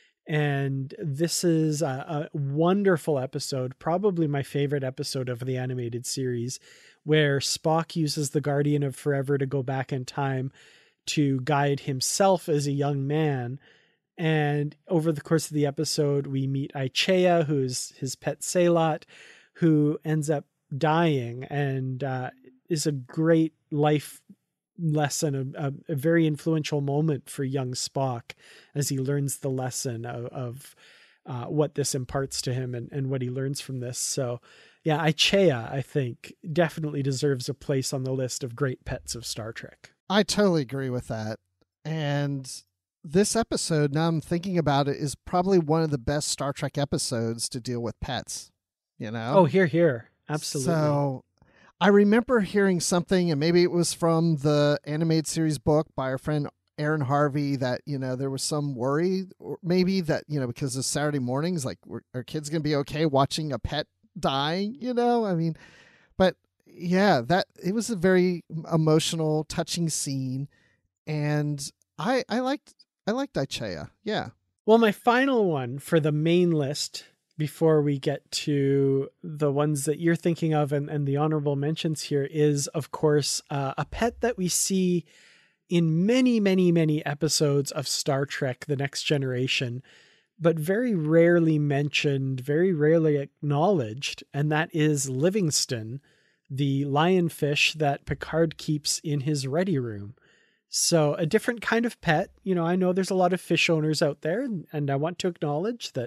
And this is a, a wonderful episode, probably my favorite episode of the animated series, where Spock uses the Guardian of Forever to go back in time to guide himself as a young man. And over the course of the episode, we meet Ichea, who's his pet Sailot, who ends up dying and uh, is a great life lesson, a, a, a very influential moment for young Spock as he learns the lesson of, of uh, what this imparts to him and, and what he learns from this. So yeah, Ichea, I think, definitely deserves a place on the list of great pets of Star Trek. I totally agree with that. And this episode, now I'm thinking about it, is probably one of the best Star Trek episodes to deal with pets, you know? Oh, here, here. Absolutely. So I remember hearing something, and maybe it was from the animated series book by our friend Aaron Harvey, that, you know, there was some worry, or maybe that, you know, because of Saturday mornings, like, are kids going to be okay watching a pet dying, you know? I mean, but yeah, that it was a very emotional, touching scene, and I I liked I liked Ichea. Yeah. Well, my final one for the main list before we get to the ones that you're thinking of and, and the honorable mentions here is, of course, uh, a pet that we see in many, many, many episodes of Star Trek: The Next Generation, but very rarely mentioned, very rarely acknowledged, and that is Livingston, the lionfish that Picard keeps in his ready room. So a different kind of pet. You know, I know there's a lot of fish owners out there, and I want to acknowledge that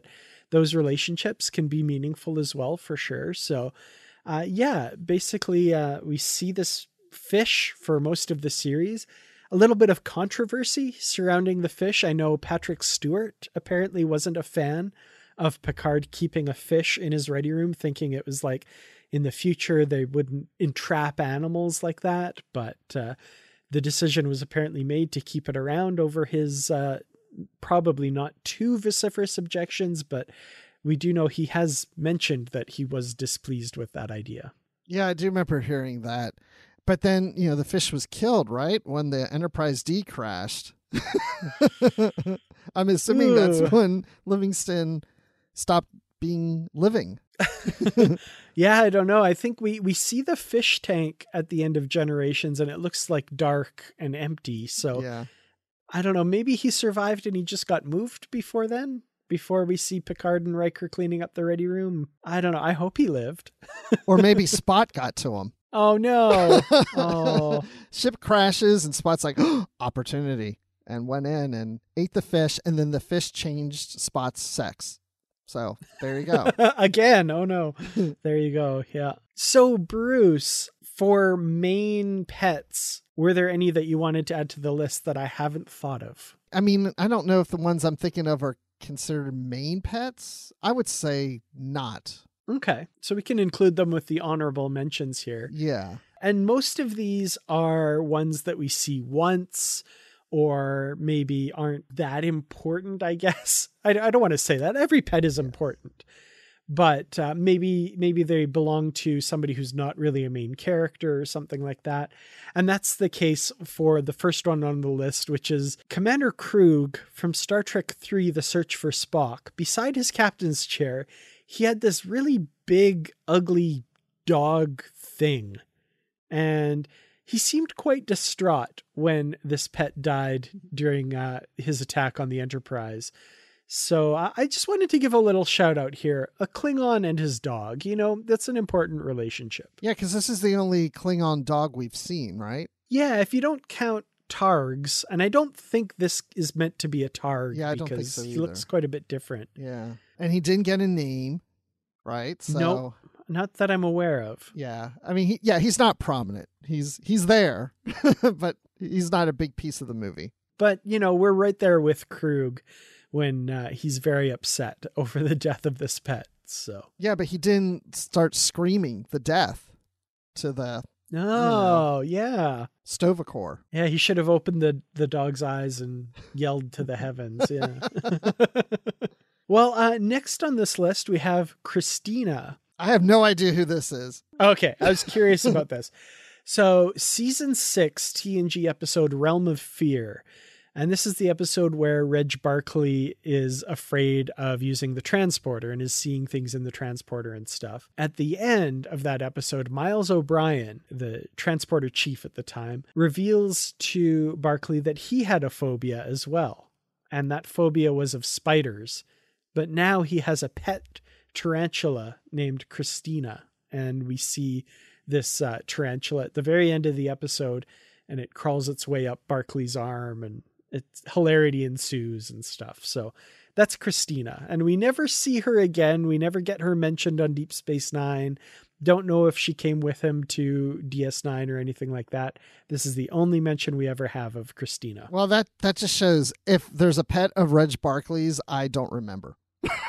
those relationships can be meaningful as well, for sure. So, uh, yeah, basically, uh, we see this fish for most of the series. A little bit of controversy surrounding the fish. I know Patrick Stewart apparently wasn't a fan of Picard keeping a fish in his ready room, thinking it was like in the future they wouldn't entrap animals like that. But uh, the decision was apparently made to keep it around over his uh, probably not too vociferous objections, but we do know he has mentioned that he was displeased with that idea. Yeah, I do remember hearing that. But then, you know, the fish was killed, right? When the Enterprise D crashed. I'm assuming Ooh. That's when Livingston stopped being living. Yeah, I don't know. I think we, we see the fish tank at the end of Generations and it looks like dark and empty. So yeah. I don't know. Maybe he survived and he just got moved before then, before we see Picard and Riker cleaning up the ready room. I don't know. I hope he lived. Or maybe Spot got to him. Oh, no. Oh. Ship crashes and Spot's like, oh, opportunity, and went in and ate the fish. And then the fish changed Spot's sex. So there you go. Again. Oh, no. There you go. Yeah. So, Bruce, for main pets, were there any that you wanted to add to the list that I haven't thought of? I mean, I don't know if the ones I'm thinking of are considered main pets. I would say not. Okay, so we can include them with the honorable mentions here. Yeah. And most of these are ones that we see once or maybe aren't that important, I guess. I, I don't want to say that. Every pet is important. But uh, maybe maybe they belong to somebody who's not really a main character or something like that. And that's the case for the first one on the list, which is Commander Krug from Star Trek three, The Search for Spock. Beside his captain's chair, he had this really big, ugly dog thing. And he seemed quite distraught when this pet died during uh, his attack on the Enterprise. So uh, I just wanted to give a little shout out here. A Klingon and his dog, you know, that's an important relationship. Yeah, because this is the only Klingon dog we've seen, right? Yeah, if you don't count Targs, and I don't think this is meant to be a Targ, yeah, I because don't think so he either. looks quite a bit different. Yeah, and he didn't get a name, right? So, nope, not that I'm aware of. Yeah, I mean, he, yeah, he's not prominent. He's he's there, but he's not a big piece of the movie. But, you know, we're right there with Krug when uh, he's very upset over the death of this pet. So yeah, but he didn't start screaming the death to the oh you know, yeah Sto-vo-kor. Yeah, he should have opened the the dog's eyes and yelled to the heavens. Yeah. Well, uh, next on this list we have Christina. I have no idea who this is. Okay, I was curious about this. So, season six T N G episode Realm of Fear. And this is the episode where Reg Barclay is afraid of using the transporter and is seeing things in the transporter and stuff. At the end of that episode, Miles O'Brien, the transporter chief at the time, reveals to Barclay that he had a phobia as well. And that phobia was of spiders. But now he has a pet tarantula named Christina. And we see this uh, tarantula at the very end of the episode, and it crawls its way up Barclay's arm, and it's hilarity ensues and stuff. So that's Christina. And we never see her again. We never get her mentioned on Deep Space Nine. Don't know if she came with him to D S nine or anything like that. This is the only mention we ever have of Christina. Well, that, that just shows if there's a pet of Reg Barclay's, I don't remember.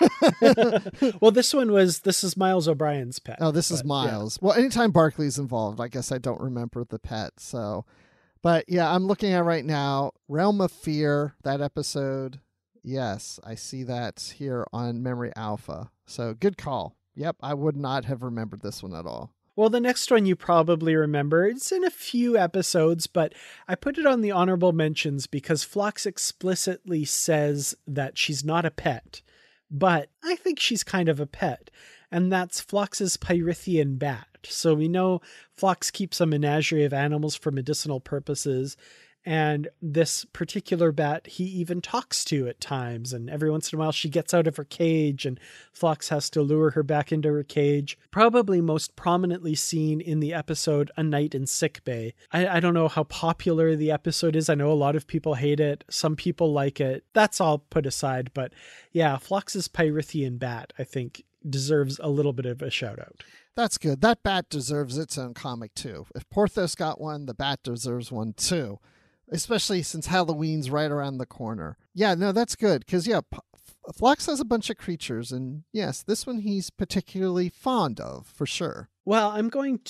Well, this one was, this is Miles O'Brien's pet. Oh, this but, is Miles. Yeah. Well, anytime Barclay's involved, I guess I don't remember the pet. So, but yeah, I'm looking at right now, Realm of Fear, that episode. Yes, I see that here on Memory Alpha. So good call. Yep, I would not have remembered this one at all. Well, the next one you probably remember. It's in a few episodes, but I put it on the honorable mentions because Phlox explicitly says that she's not a pet. But I think she's kind of a pet, and that's Phlox's Pyrithian bat. So we know Phlox keeps a menagerie of animals for medicinal purposes, And this particular bat, he even talks to at times. And every once in a while, she gets out of her cage and Phlox has to lure her back into her cage. Probably most prominently seen in the episode A Night in Sickbay. I, I don't know how popular the episode is. I know a lot of people hate it. Some people like it. That's all put aside. But yeah, Phlox's Pyrithian bat, I think, deserves a little bit of a shout out. That's good. That bat deserves its own comic too. If Porthos got one, the bat deserves one too. Especially since Halloween's right around the corner. Yeah, no, that's good. Because, yeah, P- Phlox has a bunch of creatures. And, yes, this one he's particularly fond of, for sure. Well, I'm going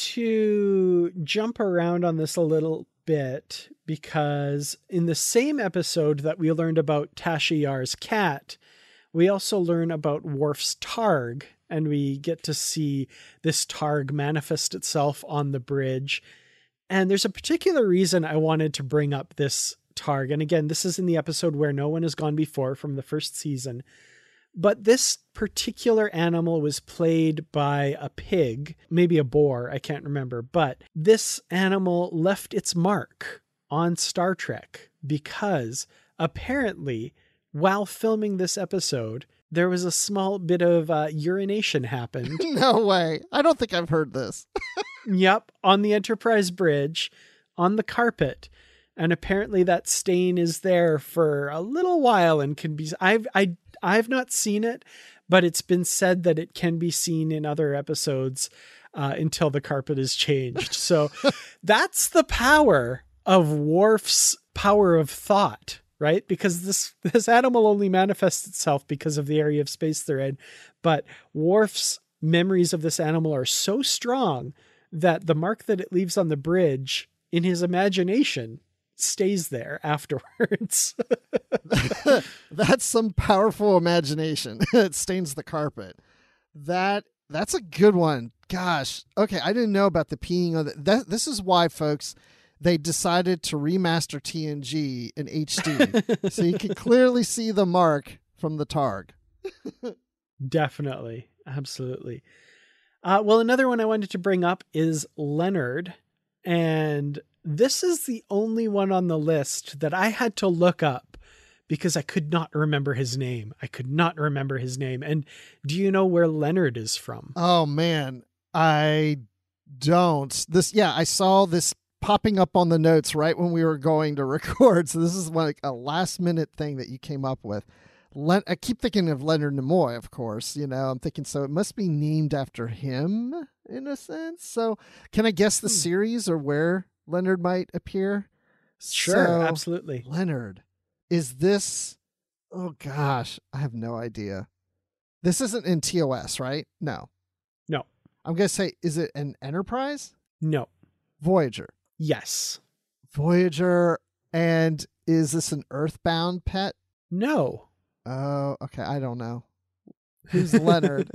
to jump around on this a little bit. Because in the same episode that we learned about Tasha Yar's cat, we also learn about Worf's Targ. And we get to see this Targ manifest itself on the bridge. And there's a particular reason I wanted to bring up this Targ. And again, this is in the episode Where No One Has Gone Before from the first season. But this particular animal was played by a pig, maybe a boar, I can't remember. But this animal left its mark on Star Trek because apparently while filming this episode, there was a small bit of uh, urination happened. No way. I don't think I've heard this. Yep, on the Enterprise bridge, on the carpet. And apparently that stain is there for a little while and can be... I've, I, I've not seen it, but it's been said that it can be seen in other episodes uh, until the carpet is changed. So that's the power of Worf's power of thought, right? Because this, this animal only manifests itself because of the area of space they're in. But Worf's memories of this animal are so strong that the mark that it leaves on the bridge in his imagination stays there afterwards. That's some powerful imagination. It stains the carpet. That that's a good one. Gosh. Okay, I didn't know about the peeing on the, that. This is why, folks, they decided to remaster T N G in H D. So you can clearly see the mark from the Targ. Definitely. Absolutely. Uh, well, another one I wanted to bring up is Leonard. And this is the only one on the list that I had to look up because I could not remember his name. I could not remember his name. And do you know where Leonard is from? Oh, man. I don't. This, yeah, I saw this popping up on the notes right when we were going to record. So this is like a last minute thing that you came up with. Len- I keep thinking of Leonard Nimoy, of course, you know, I'm thinking, so it must be named after him in a sense. So can I guess the hmm. series or where Leonard might appear? Sure. So, absolutely. Leonard, is this, oh gosh, I have no idea. This isn't in T O S, right? No. No. I'm going to say, is it an Enterprise? No. Voyager. Yes. Voyager. And is this an Earthbound pet? No. Oh, okay. I don't know. Who's Leonard?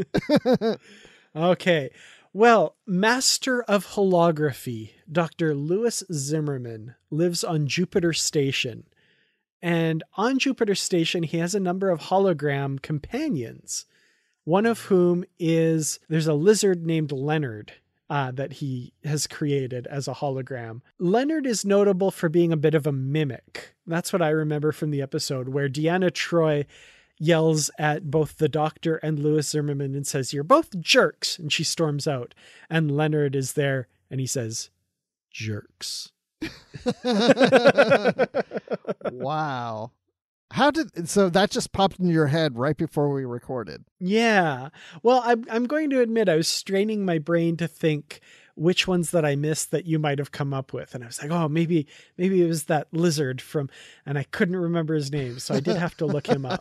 Okay. Well, Master of Holography, Doctor Louis Zimmerman, lives on Jupiter Station. And on Jupiter Station, he has a number of hologram companions, one of whom is, there's a lizard named Leonard uh, that he has created as a hologram. Leonard is notable for being a bit of a mimic. That's what I remember from the episode where Deanna Troi yells at both the Doctor and Louis Zimmerman and says, "You're both jerks." And she storms out. And Leonard is there and he says, "Jerks." Wow. How did, so that just popped into your head right before we recorded? Yeah. Well, I'm, I'm going to admit I was straining my brain to think which ones that I missed that you might have come up with. And I was like, oh, maybe, maybe it was that lizard from, and I couldn't remember his name. So I did have to look him up.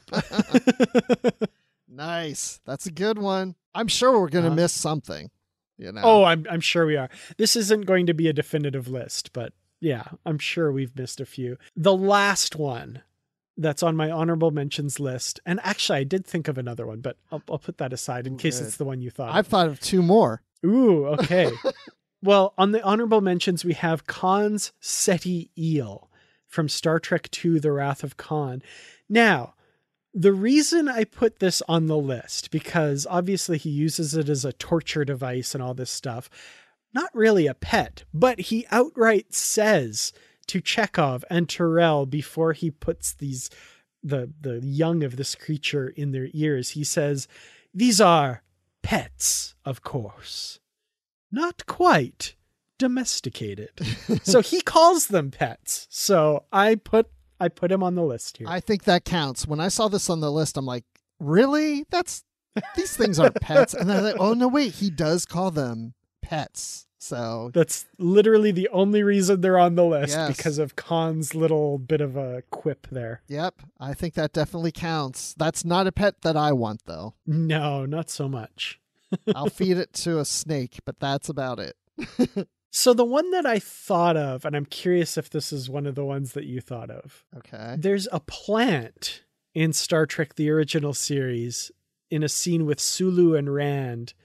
Nice. That's a good one. I'm sure we're going to uh, miss something, you know? Oh, I'm, I'm sure we are. This isn't going to be a definitive list, but yeah, I'm sure we've missed a few. The last one that's on my honorable mentions list. And actually I did think of another one, but I'll, I'll put that aside in Ooh, case good. It's the one you thought I've of. thought of two more. Ooh, okay. Well, on the honorable mentions, we have Khan's Seti Eel from Star Trek two, The Wrath of Khan. Now, the reason I put this on the list, because obviously he uses it as a torture device and all this stuff, not really a pet, but he outright says to Chekhov and Tyrell before he puts these the the young of this creature in their ears. He says, "These are pets, of course. Not quite domesticated." So he calls them pets. So I put I put him on the list here. I think that counts. When I saw this on the list, I'm like, really? That's these things aren't pets. And then I'm like, oh no, wait, he does call them pets. So that's literally the only reason they're on the list, yes. because of Khan's little bit of a quip there. Yep. I think that definitely counts. That's not a pet that I want, though. No, not so much. I'll feed it to a snake, but that's about it. So the one that I thought of, and I'm curious if this is one of the ones that you thought of. Okay. There's a plant in Star Trek, the original series, in a scene with Sulu and Rand.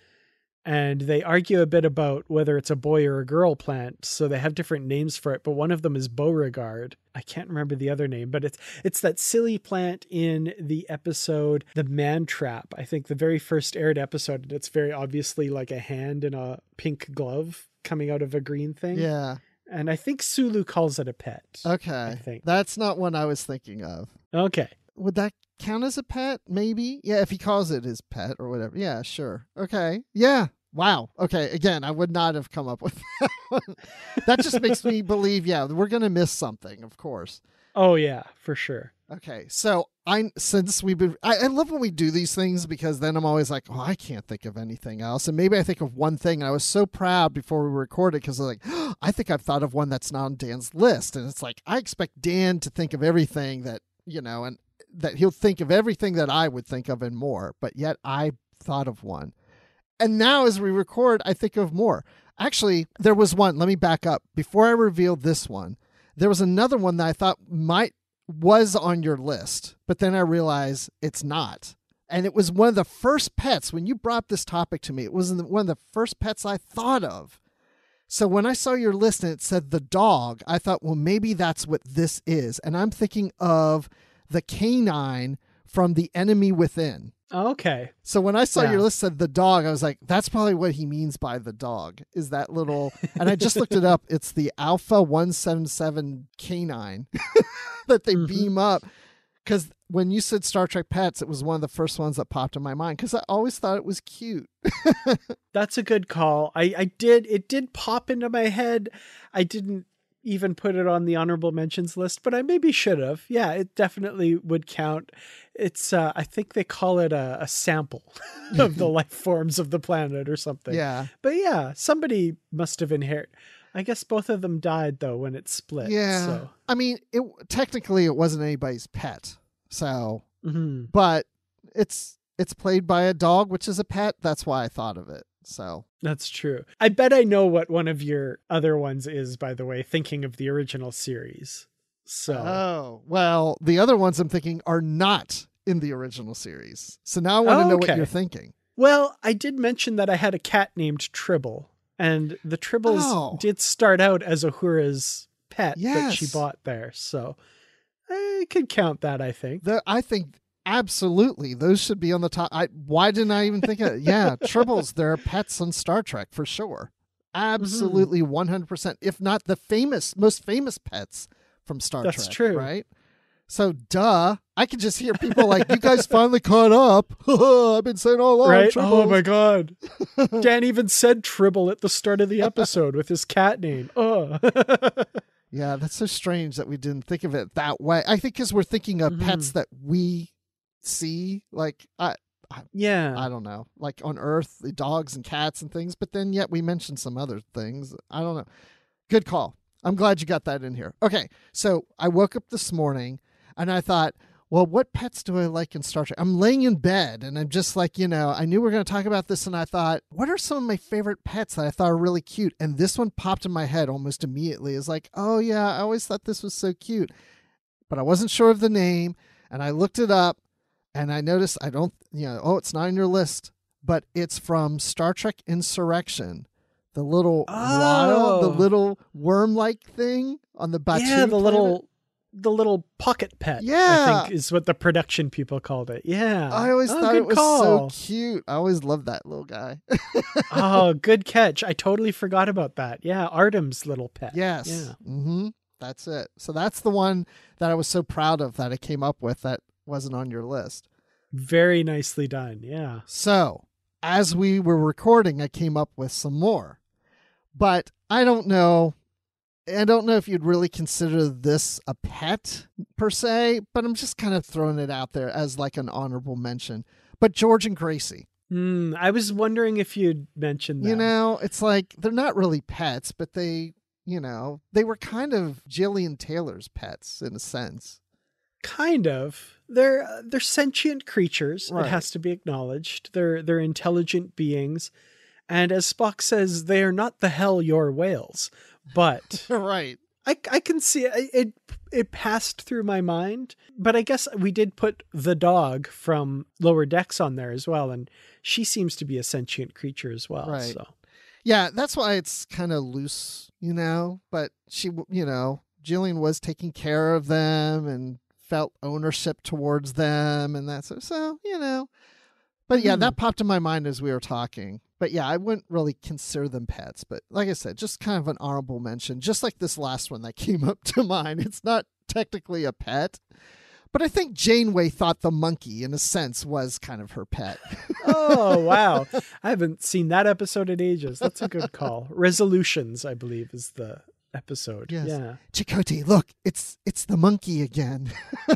And they argue a bit about whether it's a boy or a girl plant. So they have different names for it, but one of them is Beauregard. I can't remember the other name, but it's it's that silly plant in the episode The Man Trap. I think the very first aired episode, and it's very obviously like a hand in a pink glove coming out of a green thing. Yeah. And I think Sulu calls it a pet. Okay. I think. That's not one I was thinking of. Okay. Would that count as a pet? Maybe. Yeah, if he calls it his pet or whatever. Yeah, sure. Okay. Yeah. Wow. Okay. Again, I would not have come up with that one. That just makes me believe, yeah, we're going to miss something, of course. Oh, yeah, for sure. Okay. So I, since we've been, I, I love when we do these things because then I'm always like, oh, I can't think of anything else. And maybe I think of one thing. And I was so proud before we recorded because I was like, oh, I think I've thought of one that's not on Dan's list. And it's like, I expect Dan to think of everything that, you know, and that he'll think of everything that I would think of and more. But yet I thought of one. And now as we record, I think of more. Actually, there was one. Let me back up. Before I revealed this one, there was another one that I thought might was on your list, but then I realized it's not. And it was one of the first pets. When you brought this topic to me, it was one of the first pets I thought of. So when I saw your list and it said the dog, I thought, well, maybe that's what this is. And I'm thinking of the canine from The Enemy Within. Okay. So when I saw yeah. your list said the dog, I was like, that's probably what he means by the dog, is that little, and I just looked it up. It's the Alpha one seventy-seven canine that they mm-hmm. beam up. Because when you said Star Trek pets, it was one of the first ones that popped in my mind because I always thought it was cute. That's a good call. I, I did, it did pop into my head. I didn't even put it on the honorable mentions list, but I maybe should have. Yeah, it definitely would count. It's, uh, I think they call it a, a sample of the life forms of the planet or something. Yeah. But yeah, somebody must have inherited. I guess both of them died though when it split. Yeah. So. I mean, it technically it wasn't anybody's pet. So, mm-hmm. but it's, it's played by a dog, which is a pet. That's why I thought of it. So that's true. I bet I know what one of your other ones is, by the way, thinking of the original series. So, oh, well, the other ones I'm thinking are not in the original series. So now I want to oh, know okay. what you're thinking. Well, I did mention that I had a cat named Tribble, and the Tribbles oh. did start out as Uhura's pet yes. that she bought there. So I could count that, I think. The, I think absolutely those should be on the top. I, why didn't I even think of it? Yeah, Tribbles, they're pets on Star Trek for sure. Absolutely mm-hmm. one hundred percent, if not the famous, most famous pets from Star That's Trek. That's true. Right? So, duh. I could just hear people like, you guys finally caught up. I've been saying all along. Right? Tribbles. Oh, my God. Dan even said Tribble at the start of the episode with his cat name. Oh. Yeah, that's so strange that we didn't think of it that way. I think because we're thinking of mm-hmm. pets that we see, like, I, I, yeah, I don't know, like on Earth, the dogs and cats and things, but then yet we mentioned some other things. I don't know. Good call. I'm glad you got that in here. Okay, so I woke up this morning and I thought, well, what pets do I like in Star Trek? I'm laying in bed and I'm just like, you know, I knew we were going to talk about this and I thought, what are some of my favorite pets that I thought are really cute? And this one popped in my head almost immediately. It's like, oh yeah, I always thought this was so cute, but I wasn't sure of the name. And I looked it up and I noticed I don't, you know, oh, it's not on your list, but it's from Star Trek Insurrection. The little oh. wild, the little worm-like thing on the Batu Yeah, the planet. little... The little pocket pet, yeah, I think is what the production people called it. Yeah. I always oh, thought it was call. so cute. I always loved that little guy. Oh, good catch. I totally forgot about that. Yeah, Artem's little pet. Yes. Yeah. Mm-hmm. That's it. So that's the one that I was so proud of that I came up with that wasn't on your list. Very nicely done. Yeah. So as we were recording, I came up with some more. But I don't know. I don't know if you'd really consider this a pet per se, but I'm just kind of throwing it out there as like an honorable mention. But George and Gracie. Mm, I was wondering if you'd mentioned that. You know, it's like they're not really pets, but they, you know, they were kind of Jillian Taylor's pets in a sense. Kind of. They're they're sentient creatures. Right. It has to be acknowledged. They're they're intelligent beings. And as Spock says, they are not the hell your whales. But right. I, I can see it, it. It passed through my mind. But I guess we did put the dog from Lower Decks on there as well. And she seems to be a sentient creature as well. Right. So. Yeah, that's why it's kind of loose, you know. But she, you know, Jillian was taking care of them and felt ownership towards them. And that's so, you know. But yeah, mm. that popped in my mind as we were talking. But yeah, I wouldn't really consider them pets. But like I said, just kind of an honorable mention, just like this last one that came up to mind. It's not technically a pet, but I think Janeway thought the monkey, in a sense, was kind of her pet. Oh, wow. I haven't seen that episode in ages. That's a good call. Resolutions, I believe, is the episode. Yes. Yeah. Chakotay, look, it's it's the monkey again.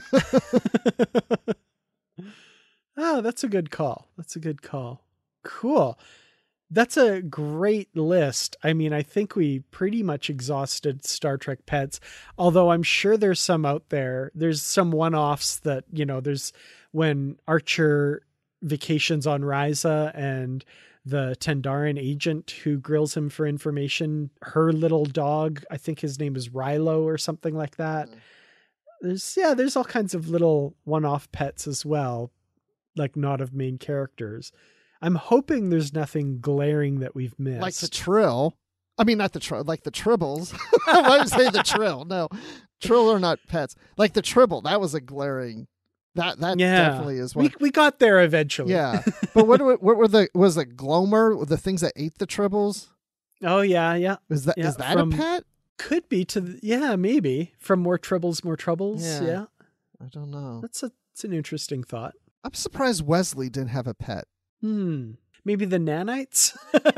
Oh, that's a good call. That's a good call. Cool. That's a great list. I mean, I think we pretty much exhausted Star Trek pets, although I'm sure there's some out there. There's some one-offs that, you know, there's when Archer vacations on Risa and the Tendaran agent who grills him for information, her little dog, I think his name is Rilo or something like that. Mm. There's, yeah, there's all kinds of little one-off pets as well, like not of main characters. I'm hoping there's nothing glaring that we've missed. Like the Trill. I mean, not the Trill, like the Tribbles. I would say the Trill. No, Trill are not pets. Like the Tribble, that was a glaring. That that yeah. definitely is one. We we got there eventually. Yeah, but what what were the was it Glomer, the things that ate the Tribbles? Oh yeah, yeah. Is that yeah, is that from, a pet? Could be to the, yeah, maybe from More Tribbles, More Troubles. Yeah. yeah, I don't know. That's a it's an interesting thought. I'm surprised Wesley didn't have a pet. Hmm. Maybe the nanites?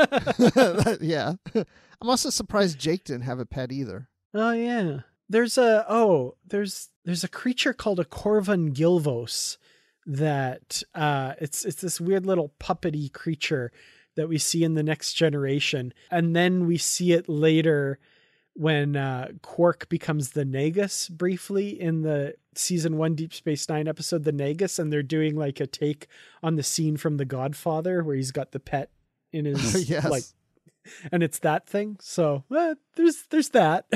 Yeah. I'm also surprised Jake didn't have a pet either. Oh yeah. There's a oh, there's there's a creature called a Corvan Gilvos that uh it's it's this weird little puppety creature that we see in The Next Generation. And then we see it later when uh, Quark becomes the Nagus briefly in the season one Deep Space Nine episode, The Nagus, and they're doing like a take on the scene from The Godfather where he's got the pet in his yes. like, and it's that thing. So uh, there's there's that.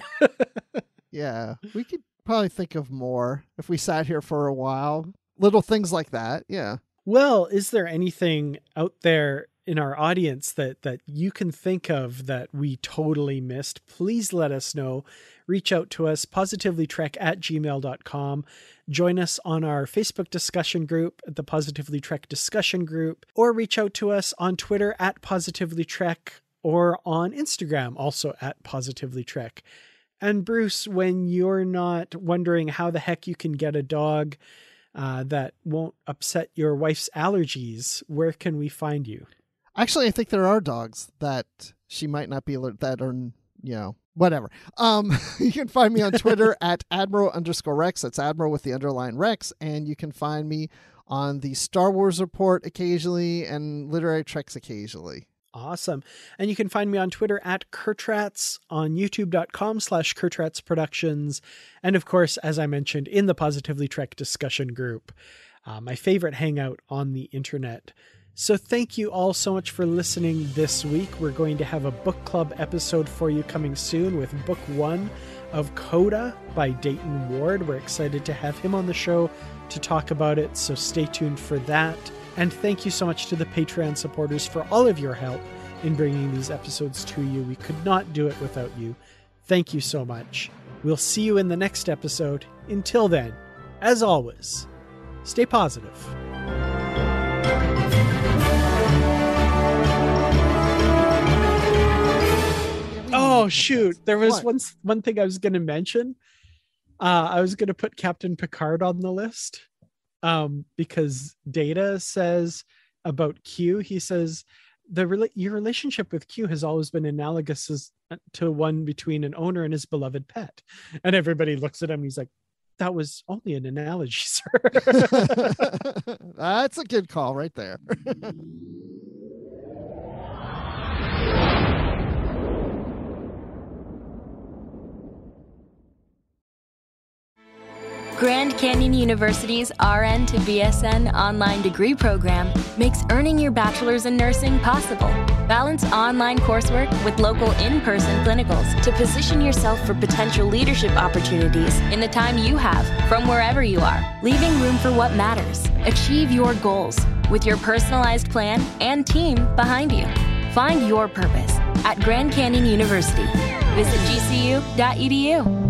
Yeah, we could probably think of more if we sat here for a while. Little things like that. Yeah. Well, is there anything out there in our audience that that you can think of that we totally missed? Please let us know. Reach out to us, positivelytrek at gmail dot com. Join us on our Facebook discussion group at the Positively Trek discussion group, or reach out to us on Twitter at positivelytrek or on Instagram also at positivelytrek. And Bruce, when you're not wondering how the heck you can get a dog uh, that won't upset your wife's allergies, where can we find you? Actually, I think there are dogs that she might not be alert that are, you know, whatever. Um, you can find me on Twitter at Admiral underscore Rex. That's Admiral with the underline Rex. And you can find me on the Star Wars Report occasionally and Literary Treks occasionally. Awesome. And you can find me on Twitter at Kurtrats, on youtube.com slash Kurtrats Productions. And of course, as I mentioned, in the Positively Trek discussion group, uh, my favorite hangout on the internet. So thank you all so much for listening this week. We're going to have a book club episode for you coming soon with book one of Coda by Dayton Ward. We're excited to have him on the show to talk about it, so stay tuned for that. And thank you so much to the Patreon supporters for all of your help in bringing these episodes to you. We could not do it without you. Thank you so much. We'll see you in the next episode. Until then, as always, stay positive. Oh, Oh shoot! There was What? one one thing I was going to mention. Uh, I was going to put Captain Picard on the list um, because Data says about Q. He says the rela- your relationship with Q has always been analogous as, to one between an owner and his beloved pet. And everybody looks at him. And he's like, "That was only an analogy, sir." That's a good call right there. Grand Canyon University's R N to B S N online degree program makes earning your bachelor's in nursing possible. Balance online coursework with local in-person clinicals to position yourself for potential leadership opportunities in the time you have from wherever you are, leaving room for what matters. Achieve your goals with your personalized plan and team behind you. Find your purpose at Grand Canyon University. Visit G C U dot E D U.